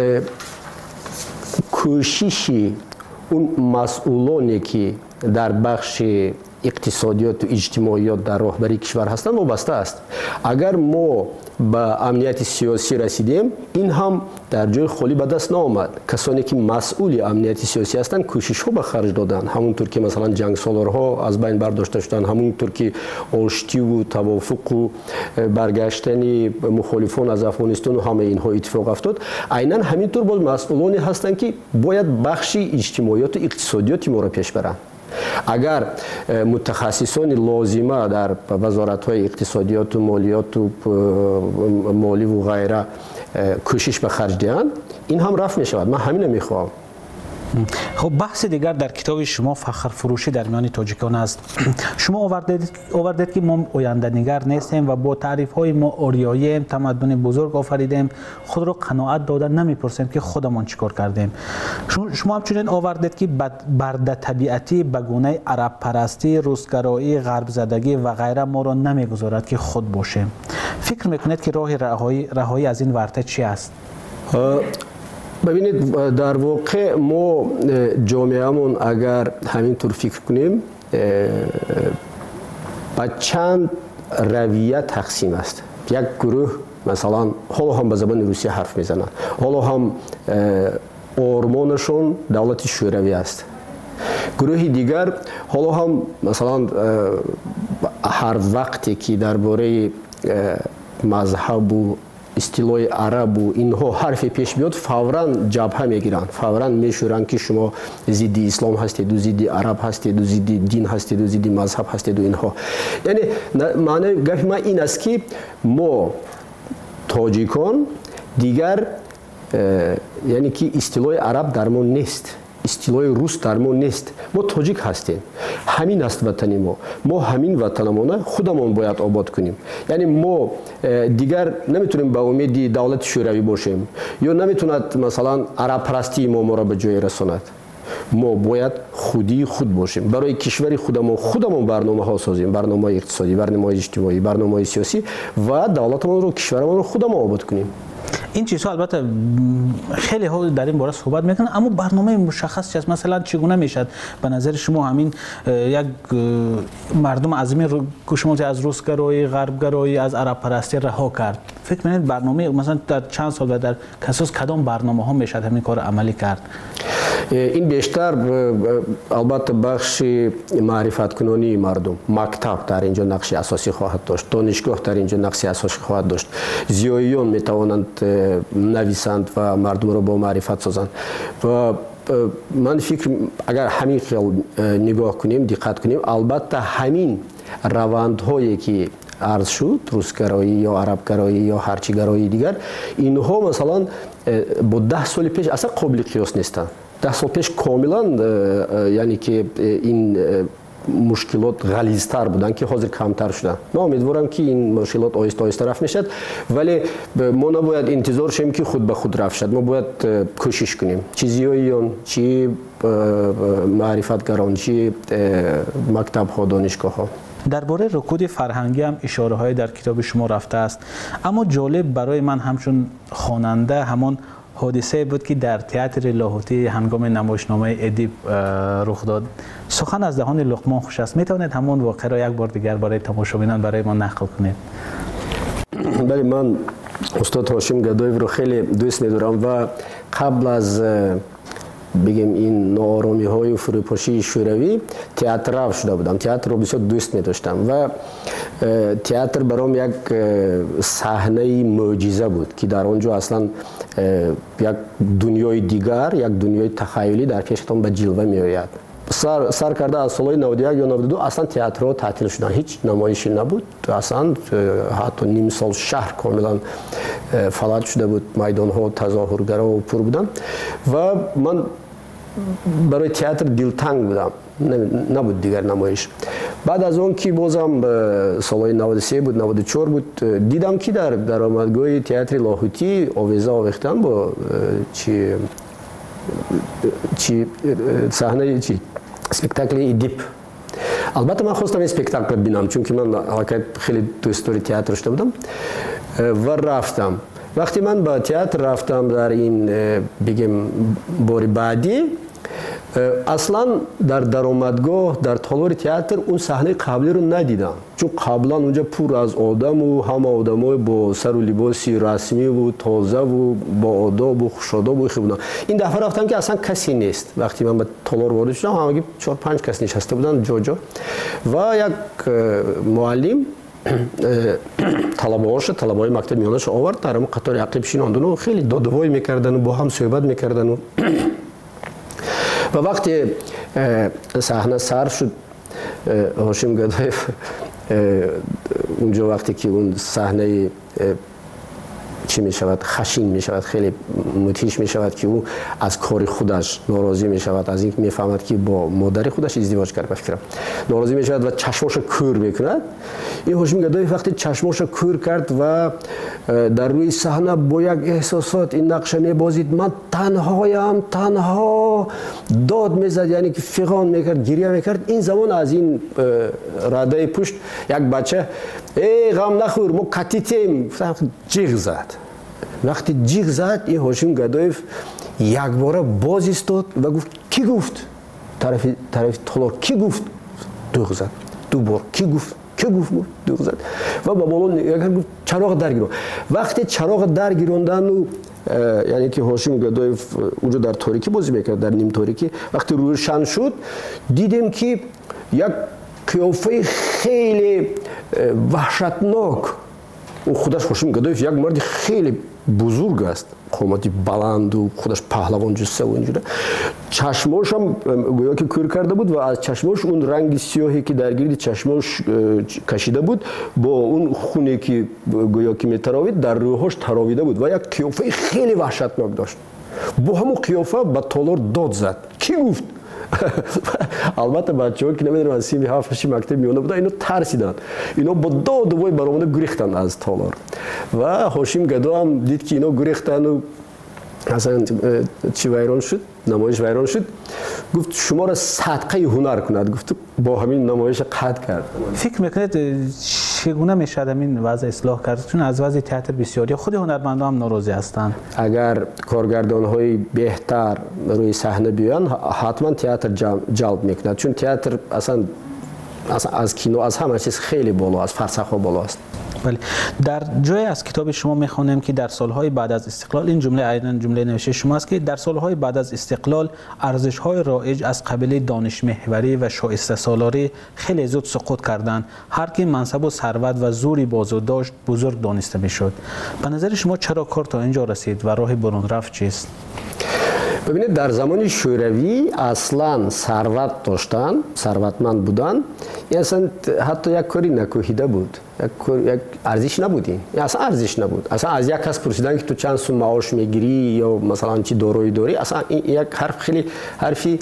کوشش اون مسئولانی که در بخش اقتصادیات و اجتماعیات در راهبری کشور هستند وابسته است. اگر ما به امنیت سیاسی رسیدیم این هم در جای خالی به دست نآمد. کسانی که مسئول امنیت سیاسی هستند کوشش ها به خرج دادن، همونطور که مثلا جنگ سالارها از بین برداشته شدند، همونطور که آشتی و توافق و برگشتن مخالفان از افغانستان و همه اینها اتفاق افتاد. عیناً همینطور باز مسئولانی هستند که باید بخش اجتماعیات و اقتصادیات ما را پیش برند. اگر متخصصان لازمه در وزارت‌های اقتصادیات و مالیات و مالی و غیره کوشش به خرج دهند این هم رفع می شود. من همین میخواهم. خب بحث دیگر در کتاب شما فخر فروشی در میان تاجیکان است. شما آوردید آوردید که ما آینده نگر نیستیم و با تعریف های ما آریایی تمدن بزرگ آفریدیم، خود را قناعت داده نمیپرسیم که خودمان چیکار کردیم. شما همچنین آوردید که برده طبیعتی به گونه عرب پرستی، روسگرایی، غرب زدگی و غیره ما را نمیگذارد که خود باشیم. فکر میکنید که راه رهایی رهایی از این ورطه چی است؟ ببینید در واقع ما جامعهمون اگر همینطور فکر کنیم با چند رویه تقسیم است. یک گروه مثلا حالا هم به زبان روسیه حرف میزنند، حالا هم آرمانشون دولت شوروی است. گروه دیگر حالا هم مثلا هر وقتی که درباره مذهب و استیلای عرب و اینها حرف پیش بیاد فوراً جبهه میگیرن، فوراً میشورن که شما ضد اسلام هستید و ضد عرب هستید و ضد دین هستید و ضد مذهب هستید و اینها. یعنی معنی گفت ما این است که ما تاجیکان دیگر یعنی که استیلای عرب در ما نیست، استیلای روس در ما نیست. ما تاجیک هستیم، همین است وطن ما. ما همین وطنمونه خودمون باید آباد کنیم. یعنی ما دیگر نمیتونیم به امید دولت شوروی باشیم یا نمیتوند مثلا عرب پرستی ما ما را به جای رساند. ما باید خودی خود باشیم، برای کشور خودمون خودمون برنامه ها سازیم، برنامه اقتصادی، برنامه اجتماعی، برنامه سیاسی و دولتمون رو کشورمون رو خودمون آباد کنیم. این چیزها البته خیلی ها در این باره صحبت میکنن، اما برنامه مشخص چیست؟ مثلا چگونه میشد به نظر شما همین یک مردم عظیمی رو که شما از روسگرایی، غربگرایی، از عرب پرستی رها کرد؟ فکر می‌کنید برنامه مثلا در چند سال و در کساس کدام برنامه ها میشد همین کار عملی کرد؟ این بیشتر البته بخش معرفت کنانی مردم، مکتب در اینجا نقش اساسی خواهد داشت، دانشگاه در اینجا نقش اساسی خواهد داشت. زیاییان میتوانند نویسند و مردم را با معرفت سازند و من فکر اگر همین خیال نگاه کنیم، دقت کنیم، البته همین روندهایی که عرض شد، روسگرایی یا عربگرایی یا هرچیگرایی دیگر، اینها مثلا با ده سال پیش اصلا قابل قیاس نیستند. ده سال پیش کاملا یعنی که این مشکلات غلیظتر بودن که حاضر کمتر شدن. من امیدوارم که این مشکلات آهسته آهسته رفع میشد، ولی ما نباید انتظار شیم که خود به خود رفع شد. ما باید کوشش کنیم، چی زیاییان، چی معرفتگران، چی مکتب ها، دانشگاه ها. درباره رکود فرهنگی هم اشاره های در کتاب شما رفته است، اما جالب برای من همچون خواننده همان حادثه بود که در تئاتر لاهوتی هنگام نمایشنامه ادیب رخ داد. سخن از دهان لقمان خوش است. میتوانید همون واقعه را یک بار دیگر برای تماشابینان برای ما نقل کنید؟ بله، من استاد هاشم گدایف رو خیلی دوست می‌دارم و قبل از بگیم این ناآرامی های و فروپاشی شوروی تئاتر رفت شده بودم. تئاتر رو بسیار دوست می داشتم و تئاتر برام یک صحنه معجزه بود که در آنجا اصلا یک دنیای دیگر، یک دنیای تخیلی در پیشتان به جلوه می آید. سر, سر کرده از سال نود و یک یا نود و دو اصلا تئاترها تعطیل شدن، هیچ نمایشی نبود. اصلا حتی نیم سال شهر کاملا فلج شده بود، میدان ها تظاهرگرا و پر بودن و من برای تئاتر دلتنگ بودم، نبود دیگر نمایش. بعد از اون که بازم سال نود و سه بود، نود و چهار بود، دیدم که در درآمدگاه تئاتر لاهوتی آویزه آویختن با چی چی صحنه چی اسپکتاکل ادیب. البته من خواستم اسپکتاکل ببینم چون که من حقیقت خیلی دوست داری تئاتر شده بودم و رفتم. وقتی من با تئاتر رفتم در این بگیم بار بعدی اصلا در درآمدگاه در تالار تئاتر اون صحنه قبلی رو ندیدم، چون قبلا اونجا پر از آدم و همه آدمای با سر و لباسی رسمی و تازه و با آداب و خوش‌آداب و خوب بودن. این دفعه رفتم که اصلا کسی نیست. وقتی من به تالار وارد شدم همگی چهار پنج کس نشسته بودن جا جا و یک معلم طلبه‌هاش طلبه‌های مکتب میانش آورد در قطار عقب شیناندن و خیلی دادوایی میکردن و با هم صحبت میکردن و و وقتی صحنه سر شد هاشم گدایف اونجا وقتی که اون صحنه چی می شود خشین می شود خیلی متیش می شود که او از کار خودش ناراضی می شود از اینکه می فهمد که با مادر خودش ازدواج کرده بفکرم ناراضی می شود و چشماش کور میکند. این هاشم گدایف وقتی چشماش کور کرد و در روی صحنه با یک احساسات این نقشه می بازید من تنهایم تنها داد میزد، یعنی که فغان میکرد گریه میکرد. این زمان از این رده پشت یک بچه ای غم نخور ما کتیتیم جیغ زد. وقتی جیغ زد این هاشم گدایف یک بار باز ایستاد و گفت کی گفت؟ طرف طرف تالار کی گفت؟ دوغ زد. دو بار کی گفت؟ کی گفت؟ دوغ زد و با بالا نگاه گفت چراغ درگیرون. وقتی چراغ درگیروندن و یعنی که هاشم گدایف اونجا در تاریکی بازی میکرد در نیم تاریکی، وقتی روشن شد دیدیم که یک قیافه خیلی وحشتناک او خودش هاشم گدایف یک مرد خیلی بزرگ است، قامتی بلند و خودش پهلوان جسه و اینجوری. چشماش هم گویا که کور کرده بود و از چشماش اون رنگ سیاهی که در گرد چشماش کشیده بود با اون خونی که گویا که میتراوید در روحش تراویده بود و یک قیافه خیلی وحشتناک داشت. با همون قیافه به تالار داد زد کی گفت؟ البته بچه‌ها که نمیدونم از سیمی هفتش مکتب میونه بودن اینو ترسیدن، اینا با داد و وای برآمده گریختن از تالار و هاشم گدا هم دید که اینا گریختن و اصلا چی ویران شد، نمایش ویران شد. گفت شما را صدقه هنر کند. گفت با همین نمایش قطع کرد. فکر میکنید چگونه میشه همین وضع اصلاح کرد؟ چون از وضع تئاتر بسیاری خود هنرمندان هم ناراضی هستند. اگر کارگردان های بهتر روی صحنه بیان حتما تئاتر جلب میکند، چون تئاتر اصلا اصلا از کینو از همه چیز خیلی بالا است، فرسخ بالا است. بله. در جای از کتاب شما میخوانیم که در سالهای بعد از استقلال، این جمله عیناً جمله نوشته شماست که در سالهای بعد از استقلال ارزش‌های رایج از قبیل دانش محوری و شایسته سالاری خیلی زود سقوط کردند. هر کی منصب و ثروت و زوری بازو داشت بزرگ دانسته میشد. به نظر شما چرا کار تا اینجا رسید و راه برون رفت چیست؟ ببینید در زمان شوروی اصلا ثروت داشتن، ثروتمند بودن، این اصلا حتی یک کاری نکوهیده بود، یک یک ارزش نبود، این اصلا ارزش نبود. اصلا از یک کس پرسیدن که تو چند سوم معاش میگیری یا مثلا چی دارایی داری، اصلا این یک حرف خیلی حرفی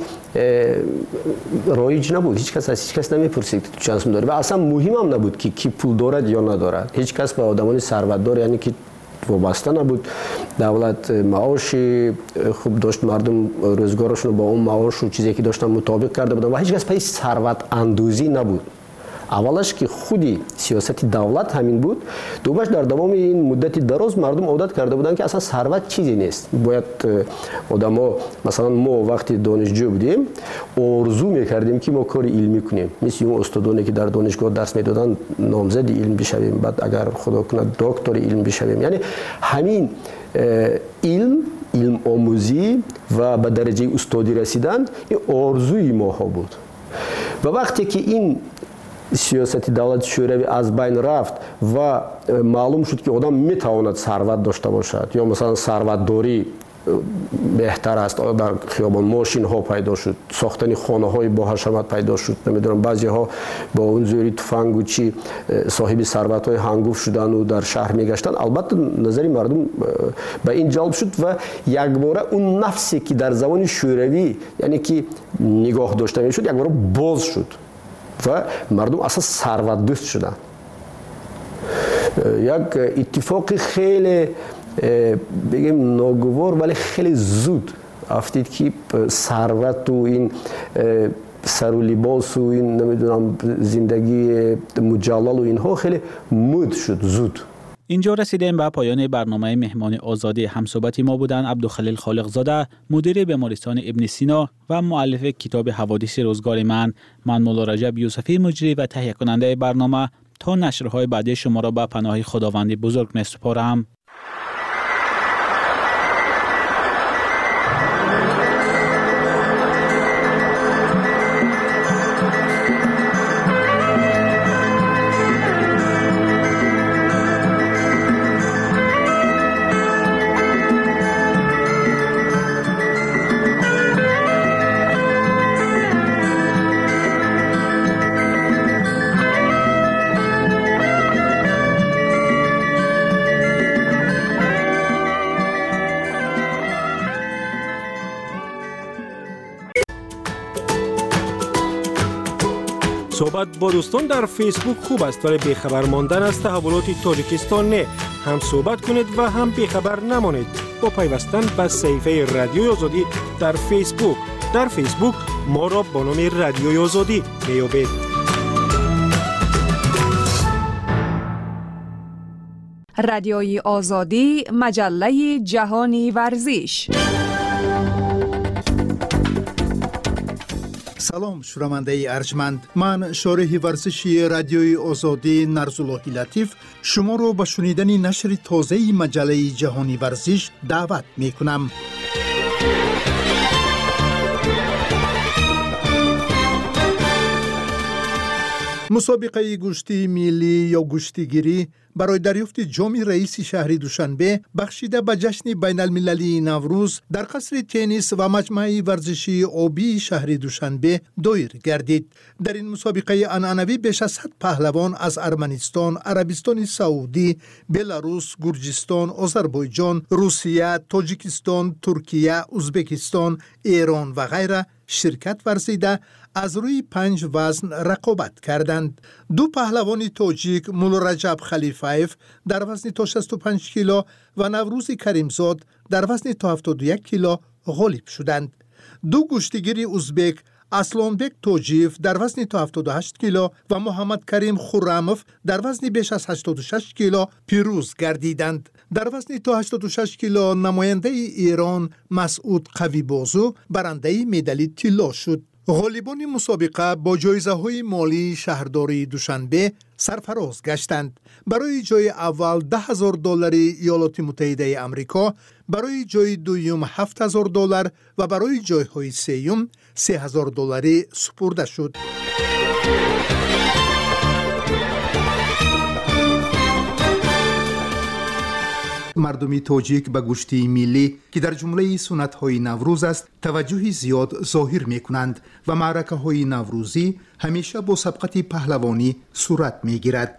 رایج نبود. هیچ کس از هیچ کس نمیپرسید که تو چند سوم داری و اصلا مهم هم نبود که کی پول دارد یا ندارد. هیچ کس به آدمان ثروتدار یعنی که وابسته نبود. دولت معاش خوب داشت، مردم روزگارشون با اون معاش و چیزی که داشتن مطابق کرده بودن و هیچ کس پای ثروت اندوزی نبود. اولش که خودی سیاست دولت همین بود، دومش در دوام این مدت دراز مردم عادت کرده بودن که اصلا ثروت چیزی نیست. باید آدما مثلا ما وقتی دانشجو بودیم آرزو میکردیم که ما کار علمی کنیم، مثل اون استادانی که در دانشگاه درس میدادن نامزد علم بشویم، بعد اگر خدا کنه دکتر علم بشویم. یعنی همین علم علم آموزی و به درجه استادی رسیدن این آرزوی ما ها بود. و وقتی که این سیاست دولت شوروی از بین رفت و معلوم شد که آدم میتواند ثروت داشته باشد یا مثلا ثروت داری بهتر است، در خیابان ماشین ها پیدا شد، ساختن خانه های با حشمت پیدا شد، نمیدونم بعضی ها با اون زوری تفنگ و چی صاحب ثروت های هنگفت شدن و در شهر میگشتن. البته نظری مردم به این جلب شد و یک باره اون نفسی که در زمان شوروی یعنی که نگاه داشته میشد یک باره باز شد و مردم اصلا ثروت دوست شدن. یک اتفاق خیلی بگیم ناگوار ولی خیلی زود افتید که ثروت و این سر و لباس و این نمیدونم زندگی مجلل و اینها خیلی مد شد زود. اینجا رسیدیم به پایان برنامه مهمان آزادی. همصحبت ما بودن عبدالخلیل خالقزاده، مدیر بیمارستان ابن سینا و مؤلف کتاب حوادث روزگار من. من مولا رجب یوسفی مجری و تهیه کننده برنامه تا نشرهای بعدی شما را به پناه خداوند بزرگ می‌سپارم. صحبت با دوستان در فیسبوک خوب است، ولی بیخبر ماندن از تحولات تاجیکستان نه. هم صحبت کنید و هم بیخبر نمانید با پیوستن به صفحه رادیوی آزادی در فیسبوک. در فیسبوک ما را با نام رادیوی آزادی میابید. رادیوی آزادی، مجله جهانی ورزش. سلام شنونده ارجمند، من شارح ورزشی رادیوی آزادی نرزاللهی لطیف شما رو به شنیدن نشر تازه مجله جهانی ورزش دعوت می کنم. مسابقه گشتی ملی یا گشتیگیری برای دریافت جام رئیس شهر دوشنبه بخشیده به جشن بین المللی نوروز در قصر تنیس و مجمع ورزشی آبی شهر دوشنبه دایر گردید. در این مسابقه عنعنوی بیش از صد پهلوان از ارمنستان، عربستان سعودی، بلاروس، گرجستان، آذربایجان، روسیه، تاجیکستان، ترکیه، ازبکستان، ایران و غیره شرکت ورزیده از روی پنج وزن رقابت کردند. دو پهلوان تاجیک مولا رجب خلیفایف در وزن تا شصت و پنج کیلو و نوروز کریمزاد در وزن تا هفتاد و یک کیلو غالب شدند. دو گشتیگیر ازبک اسلانبک توجیف در وزن تا هفتاد و هشت کیلو و محمد کریم خورموف در وزن بیش از هشتاد و شش کیلو پیروز گردیدند. در وزن تا هشتاد و شش کیلو نماینده ایران مسعود قوی بازو برنده مدال طلا شد. غالبان مسابقه با جایزه های مالی شهرداری دوشنبه سرفراز گشتند. برای جای اول ده هزار دلار ایالات متحده آمریکا، برای جای دوم هفت هزار دلار و برای جای های سوم سه هزار دلاری سپرده شد. مردمی تاجیک به گشتی ملی که در جمله سنت‌های نوروز است توجه زیاد ظاهر می‌کنند و معرکه‌های نوروزی همیشه با سبقت پهلوانی صورت می‌گیرد.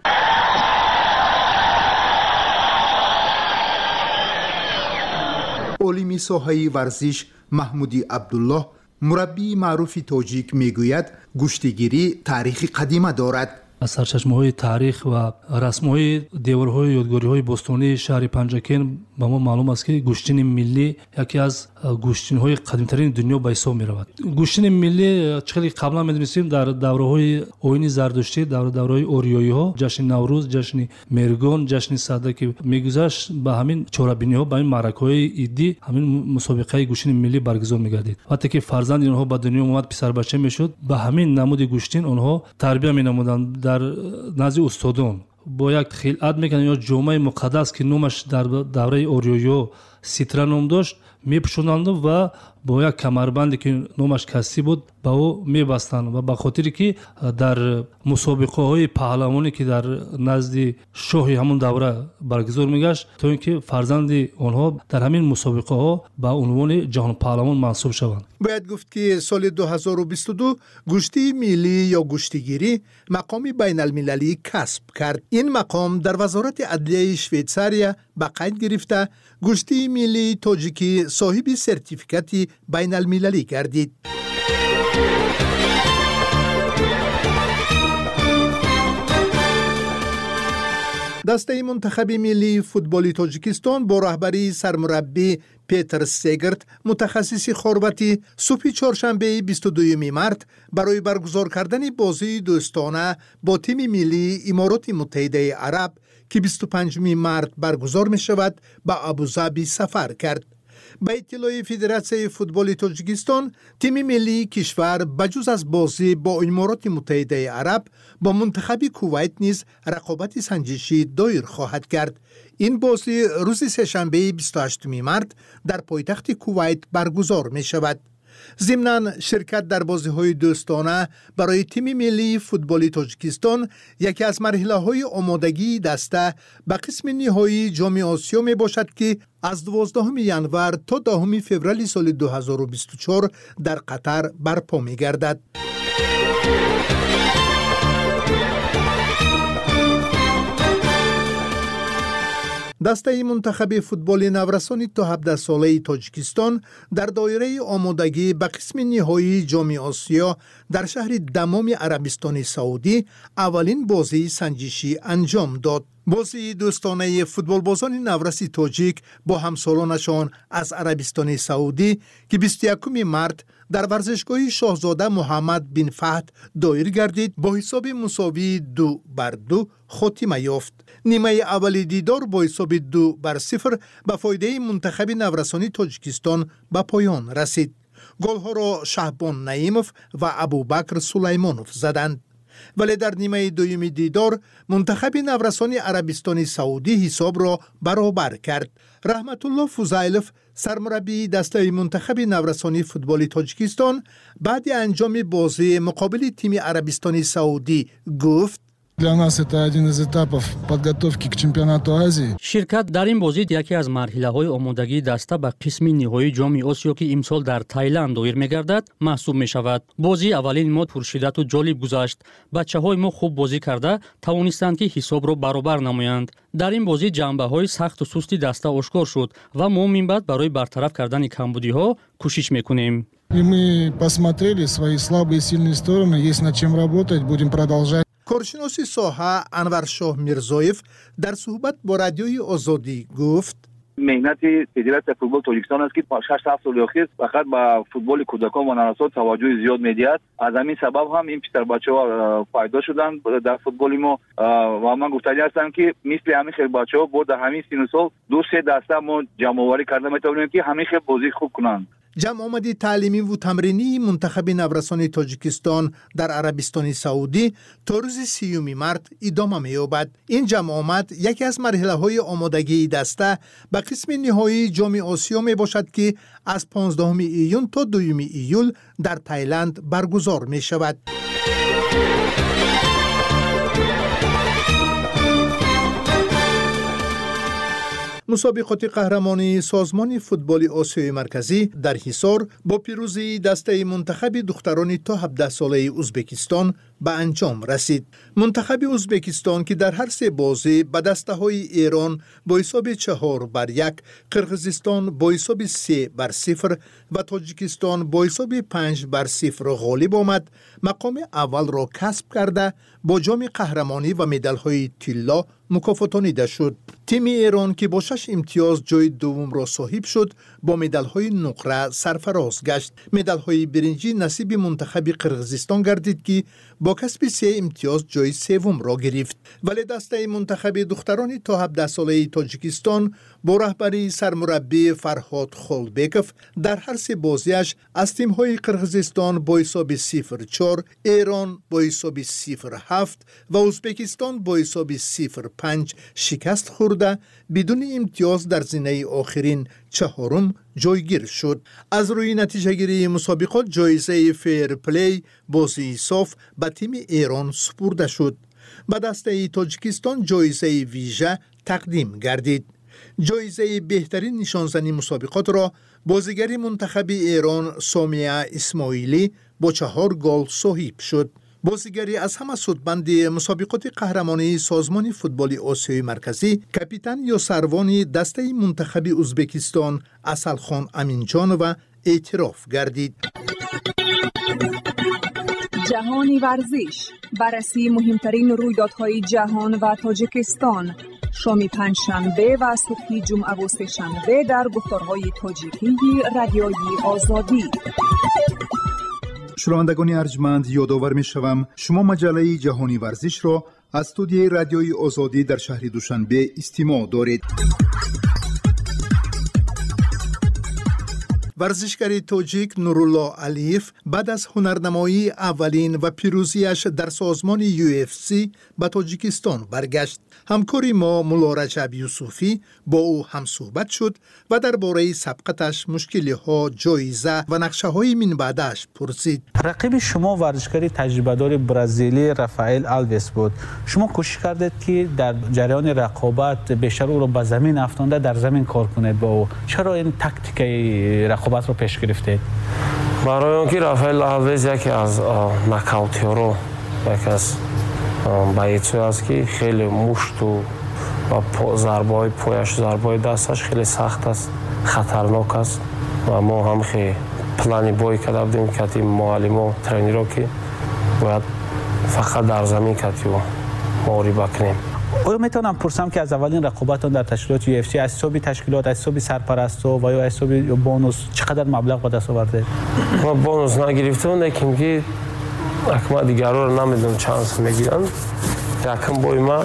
عالم ساحه ورزش محمودی عبدالله مربی معروف تاجیک میگوید گشتیگیری تاریخ قدیمه دارد. از سرچشمه‌های تاریخ و رسم‌های دیوارهای یادگاری‌های باستانی شهر پنجکین به ما معلوم است که گوشتین ملی یکی از گوشتین‌های قدیمی‌ترین دنیا به حساب می‌رود. گوشتین ملی چقدر قبلا می‌دونستیم در دوره‌های آیین زردشتی، در دوره‌های اوریایی‌ها، جشن نوروز، جشن مرگان، جشن صده که می‌گذشت به همین چورابینی‌ها، به این معرکه‌های ایدی همین مسابقه گوشتین ملی برگزار می‌گردید. وقتی که فرزند اینها به دنیا اومد پسر بچه می‌شد، به همین نمود گوشتین آنها تربیت می‌نمودند در نزد استادان. با یک خلعت میکنن یا جامعه مقدس که نامش در دوره اوریایی‌ها سیترا نام داشت میپوشوندند و با یک کمربندی که نامش کسی بود با او میبستند و به خاطری که در مسابقه های پهلوانی که در نزد شاه همون دوره برگزار میگشت تا اینکه فرزند آنها در همین مسابقه ها به عنوان جهان پهلوان منصوب شوند. باید گفت که سال دو هزار و بیست و دو گشتی ملی یا گشتیگیری مقامی بین المللی کسب کرد. این مقام در وزارت عدلیه شویتزاریا به قید گرفته گشتی ملی تاجیکی صاحب سرتیفیکاتی بین المللی گردید. دسته منتخب ملی فوتبال تاجیکستان با رهبری سرمربی پیتر سگرت متخصص خرواتی صبح چهارشنبه بیست و دوم مارس برای برگزار کردن بازی دوستانه با تیم ملی امارات متحده عرب که بیست و پنجم مارس برگزار می شود به ابوظبی سفر کرد. به اطلاع فدراسیون فوتبال تاجیکستان، تیم ملی کشور بجز از بازی با امارات متحده عرب با منتخب کویت نیز رقابت سنجشی دایر خواهد کرد. این بازی روز سه‌شنبه بیست و هشتم مارس در پایتخت کویت برگزار می شود. ضمناً شرکت در بازی‌های دوستانه برای تیم ملی فوتبال تاجیکستان یکی از مرحله‌های آمادگی دسته به قسم نهایی جام آسیا می باشد که از دوازدهم ژانویه تا دهم فوریه سال دو هزار و بیست و چهار در قطر برپا می گردد. دسته منتخب فوتبال نورسان تا هفده ساله تاجیکستان در دایره آمادگی به قسم نهایی جام آسیا در شهر دمام عربستان سعودی اولین بازی سنجشی انجام داد. بازی دوستانه فوتبال بازان نورس تاجیک با همسالانشان از عربستان سعودی که بیست و یکم مارس در ورزشگاه شاهزاده محمد بن فهد دایر گردید با حساب مساوی دو بر دو خاتمه یافت. نیمه اول دیدار با حساب دو بر صفر به فایده منتخب نورسانی تاجیکستان به پایان رسید. گل‌ها را شهبان نعیموف و ابوبکر سلیمانوف زدند. ولی در نیمه دوم دیدار منتخب نورسانی عربستان سعودی حساب را برابر کرد. رحمت الله فوزایلوف سرمربی دسته منتخب نورسانی فوتبال تاجیکستان بعد انجام بازی مقابل تیم عربستان سعودی گفت: Для нас это один из этапов подготовки к чемпионату Азии. شرکت در این بازی یکی از مرحله‌های آمادگی دسته به قسم نهایی جام آسیا که امسال در تایلند دایر می‌گردد محسوب می‌شود. بازی اولین ما پرشدت و جالب گذشت. بچه‌های ما خوب بازی کرده توانستند که حساب را برابر نمایند. در این بازی جنبه‌های سخت و سستی دسته آشکار شد و ما من بعد برای برطرف کردن کمبودی‌ها کوشش می‌کنیم. И мы посмотрели свои слабые и сильные стороны, есть над чем работать, будем продолжать. کارشناس ساحه انور شاه میرزایف در صحبت با رادیوی آزادی گفت: مهنت فدراسیون فوتبال تاجیکستان است که شش هفت سال اخیر فقط به فوتبال کودکان و نوسان توجه زیاد می‌دهد. از همین سبب هم این پسر بچه‌ها فایده شدن در فوتبال ما و من گفتنی هستم که مثل همین خیلی بچه‌ها بود در همین سن و سال دو سه دسته ما جمع آوری کرده می‌توانیم که همین خیلی بازی خوب کنند. جمع آمدی تعلیمی و تمرینی منتخب نورسان تاجیکستان در عربستان سعودی تا روز سیوم مارس ادامه می‌یابد. این جمع آمد یکی از مرحله‌های آمادگی دسته به قسم نهایی جام آسیا می باشد که از پانزدهم ایون تا دوم ایول در تایلند برگزار می شود. مسابقات قهرمانی سازمان فوتبال آسیای مرکزی در حصار با پیروزی دسته منتخب دختران تا هفده ساله ازبکستان به انجام رسید. منتخب ازبکستان که در هر سه بازی به دسته های ایران با حساب چهار بر یک، قرقیزستان با حساب سه بر صفر و تاجیکستان با حساب پنج بر صفر غالب آمد، مقام اول را کسب کرده با جام قهرمانی و مدال های طلا مکافاتانیده شد. تیم ایران که با شش امتیاز جای دوم را صاحب شد با مدال های نقره سرفراز گشت. مدال های برنجی نصیب منتخب قرقیزستان گردید که با کسب سه امتیاز جای سوم را گرفت. ولی دسته منتخب دختران تا هفده ساله تاجیکستان با رهبری سرمربی فرهاد خالبکوف در هر سه بازیش از تیم های قرقیزستان با حساب صفر چهار، ایران با حساب صفر هفت و ازبکستان با حساب صفر پنج شکست خورده بدون امتیاز در زینه آخرین چهارم جایگیر شد. از روی نتیجه گیری مسابقات جایزه فیر پلی بازی صاف به تیم ایران سپرده شد. به دسته تاجیکستان جایزه ویژه تقدیم گردید. جایزه بهترین نشانزنی مسابقات را بازیگر منتخب ایران سامیه اسماعیلی با چهار گل صاحب شد. بازیگری از همه سودمند مسابقات قهرمانی سازمان فوتبال آسیای مرکزی کاپیتان یا سروان دسته منتخب ازبکستان اصلخان امینجانو اعتراف گردید. جهانی ورزش، بررسی مهمترین رویدادهای جهان و تاجیکستان، شام پنجشنبه و صبح جمعه و سه‌شنبه در گفتارهای تاجیکی رادیوی آزادی. شنوندگان ارجمند، یادآور می‌شوم شما مجله جهانی ورزش را از استودیوی رادیوی آزادی در شهر دوشنبه استماع دارید. ورزشکار تاجیک نورالله علیف بعد از هنرنمایی اولین و پیروزیش در سازمان یو اف سی به تاجیکستان برگشت. همکاری ما مولا رجب یوسفی با او هم صحبت شد و درباره سبقتش، مشکل‌ها، جایزه و نقشه‌های من بعدش پرسید. رقیب شما ورزشکار تجربه‌دار برزیلی رافائل آلوس بود. شما کوشش کردید که در جریان رقابت بیشتر او را به زمین افکنده، در زمین کار کنید با او. چرا این تاکتیک رقابت رو پیش گرفتید؟ برای اینکه رافائل آلوس یکی از ناکاوتی‌ها، یکی از باییتسوی است که خیلی مشت و ضربه‌های پایش، ضربه‌های دستش خیلی سخت است، خطرناک است و ما هم خیلی پلانی بایی کرده بودیم که معلم و ترینرها که باید فقط در زمین کتی و محاربه کنیم. آیا میتونم پرسم که از اولین رقابتتان در تشکیلات یو اف سی از حساب تشکیلات، از حساب سرپرستو و یا از حساب بونوس چقدر مبلغ به دست آورده؟ ما بونوس نگرفتیم، لیکن که اکما دیگرها رو نمیدونم چند میگیرن. یکم بای ما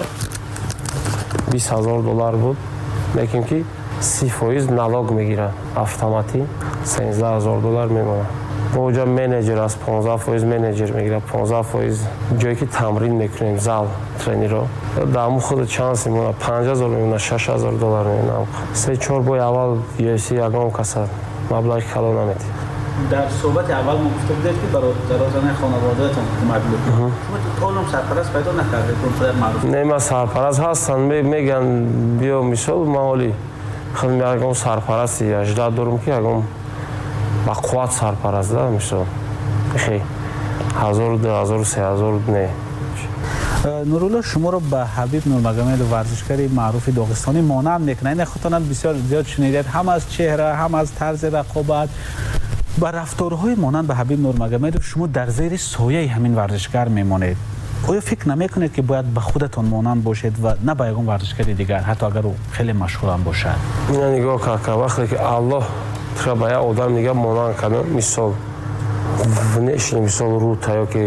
بیست هزار دلار بود، لیکن که سی فایز نالوگ میگیرن اتوماتی، سیزده هزار دلار میمونه. با اونجا منیجر از پانزده فایز منیجر میگیره، پانزده فایز جایی که تمرین میکنیم زال ترینرها دامو خود چانس میمونه، پنج هزار میمونه، شش هزار دلار میمونه. سه چهار بای اول یو اف سی یگام کسا مبلغ کلو نمیدی. در صحبت اول ما گفته بودید که برای درازانه خانواده‌تان کمک بکنید. شما تو طولم سرپرست پیدا نکردید اون قدر معروف؟ نه، ما سرپرست هستن میگن بیا مثال معالی خود میگم سرپرستی هجده دورم که اگم با قوت سرپرست ده مثال خیلی هزار و دو هزار و سه هزار نه. نورالله شما رو به حبیب نورمگامد ورزشکاری معروف داغستانی مانع میکنه. این خاطرات بسیار زیاد شنیدید، هم از چهره هم از طرز رقابت با رفتارهای مانند به حبیب نورمگامد شما در زیر سایه همین ورزشکار میمانید. آیا فکر نمیکنید که باید به خودتان مانند باشید و نه به یگان ورزشکار دیگر حتی اگر او خیلی مشهور هم باشد؟ نه نگاه کاکا، وقتی که الله تو به یک آدم میگه مانند کنه، مثال ونشن مثال رو تا که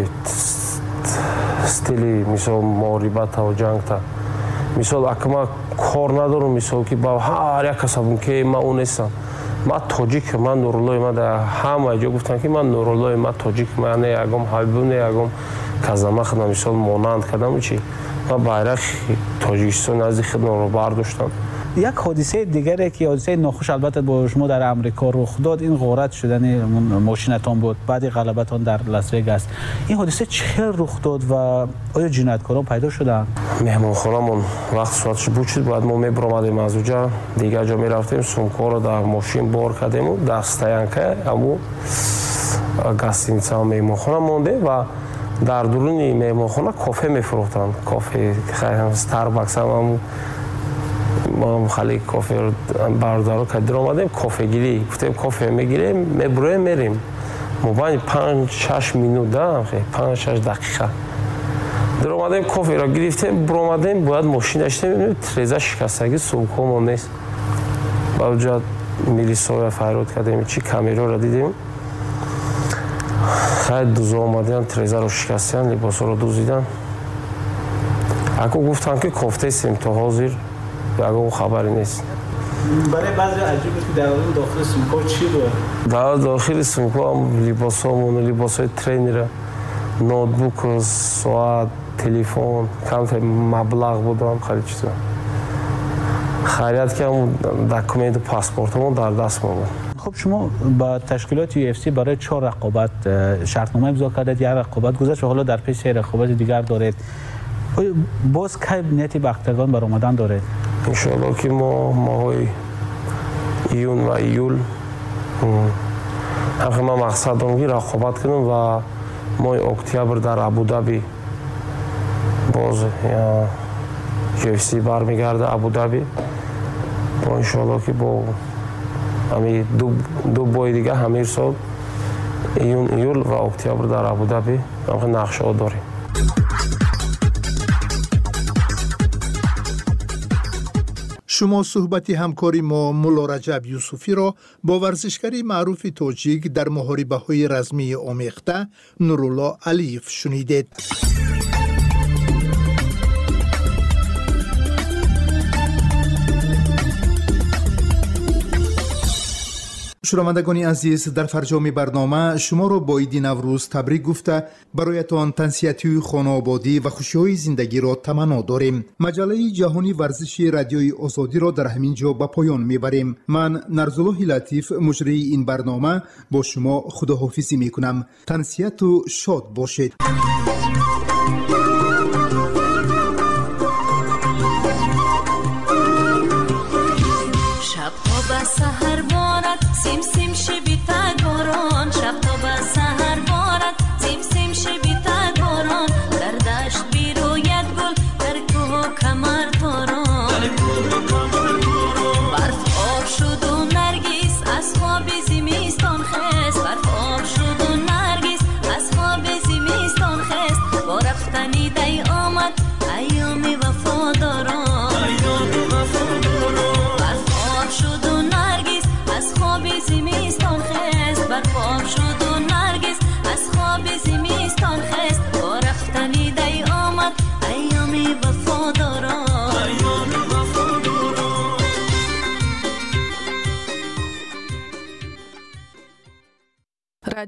استیلی مثال محاربت و جنگ تا مثال اکما کار ندارم، مثال که با هر یک کسبون که ما اون نیستم. ما تاجیک، من نورالله، ما در همه جا گفتن که من نورالله، ما تاجیک، من نه یگم حبیب نه یگم کازما خدم مثال مانند کردم چی ما bayrak تاجیکستان از خدم رو برداشتم. یک حادثه دیگری که حادثه ناخوش البته با شما در آمریکا رخ داد، این غارت شدن ماشینتان بود بعد غلبتان در لاس وگاس. این حادثه چه رخ داد و آیا جنایتکاران پیدا شدند؟ مهمانخانه‌مون وقت ساعتش بود شد، بعد ما میبرامدیم از اونجا دیگه جا میرفتیم، سومکا رو در ماشین بار کردیم و در ستاینکه امو گاستینیتسا مهمانخانه مونده و در درون مهمانخانه کافه میفروختند. کافه استارباکس هم ما خالی کافه رو بردارو کردیم، آمدیم کافه گیری، گفتیم کافه میگیریم میبریم میریم. مبانی پنج شش مینوت دارم، پنج شش دقیقه در آمدیم کافه را گرفتیم برآمدیم، باید ماشین داشتیم میبینیم تریزه شکستگی سومکامون نیست. با اونجا میلیسا فریاد کردیم، چی کامیرا را دیدیم، خیلی دوزا آمدن تریزه رو شکستن، لباس رو دوزیدن. اگه گفتن که کافته سیم تا حاضر اگه اون خبری نیست. برای بعضی عجیبه که در اون داخل سومکا چی بود؟ در داخل سومکا هم لباس همون، لباس های ترینر، نوتبوک، ساعت، تلفن، کم مبلغ بودم، خیلی چیزا. خیلیت که هم دکومنت و پاسپورت همون در دست ما بود. خب شما با تشکیلات یو اف سی برای چهار رقابت شرطنامه امضا کردید، یک رقابت گذشت و حالا در پیش سه رقابت دیگر دارید. باز کی نیتی به اخترگان برآمدن دارید؟ ان شاء الله که ما ماهای ایون و ایول هم ما مقصد دارم که رقابت کنیم و ماه اکتبر در ابوظبی باز یو اف سی برمیگرده ابوظبی. با ان شاء الله که با همین دو دو بای دیگه همین سال ایون ایول و اکتبر در ابوظبی هم نقشه داریم. شما صحبتی همکاری ما مولا رجب یوسفی را با ورزشکاری معروف تاجیک در محاربه‌های رزمی آمیخته نورالله علیف شنیدید. شنوندگان عزیز، در فرجام برنامه شما را با عید نوروز تبریک گفته برایتان تنسیتی خانوادگی و خوشی‌های زندگی را تمنا داریم. مجله جهانی ورزشی رادیوی آزادی را در همین جا به پایان میبریم. من نرزالله لطیف مجری این برنامه با شما خداحافظی میکنم. تنسیت و شاد باشید.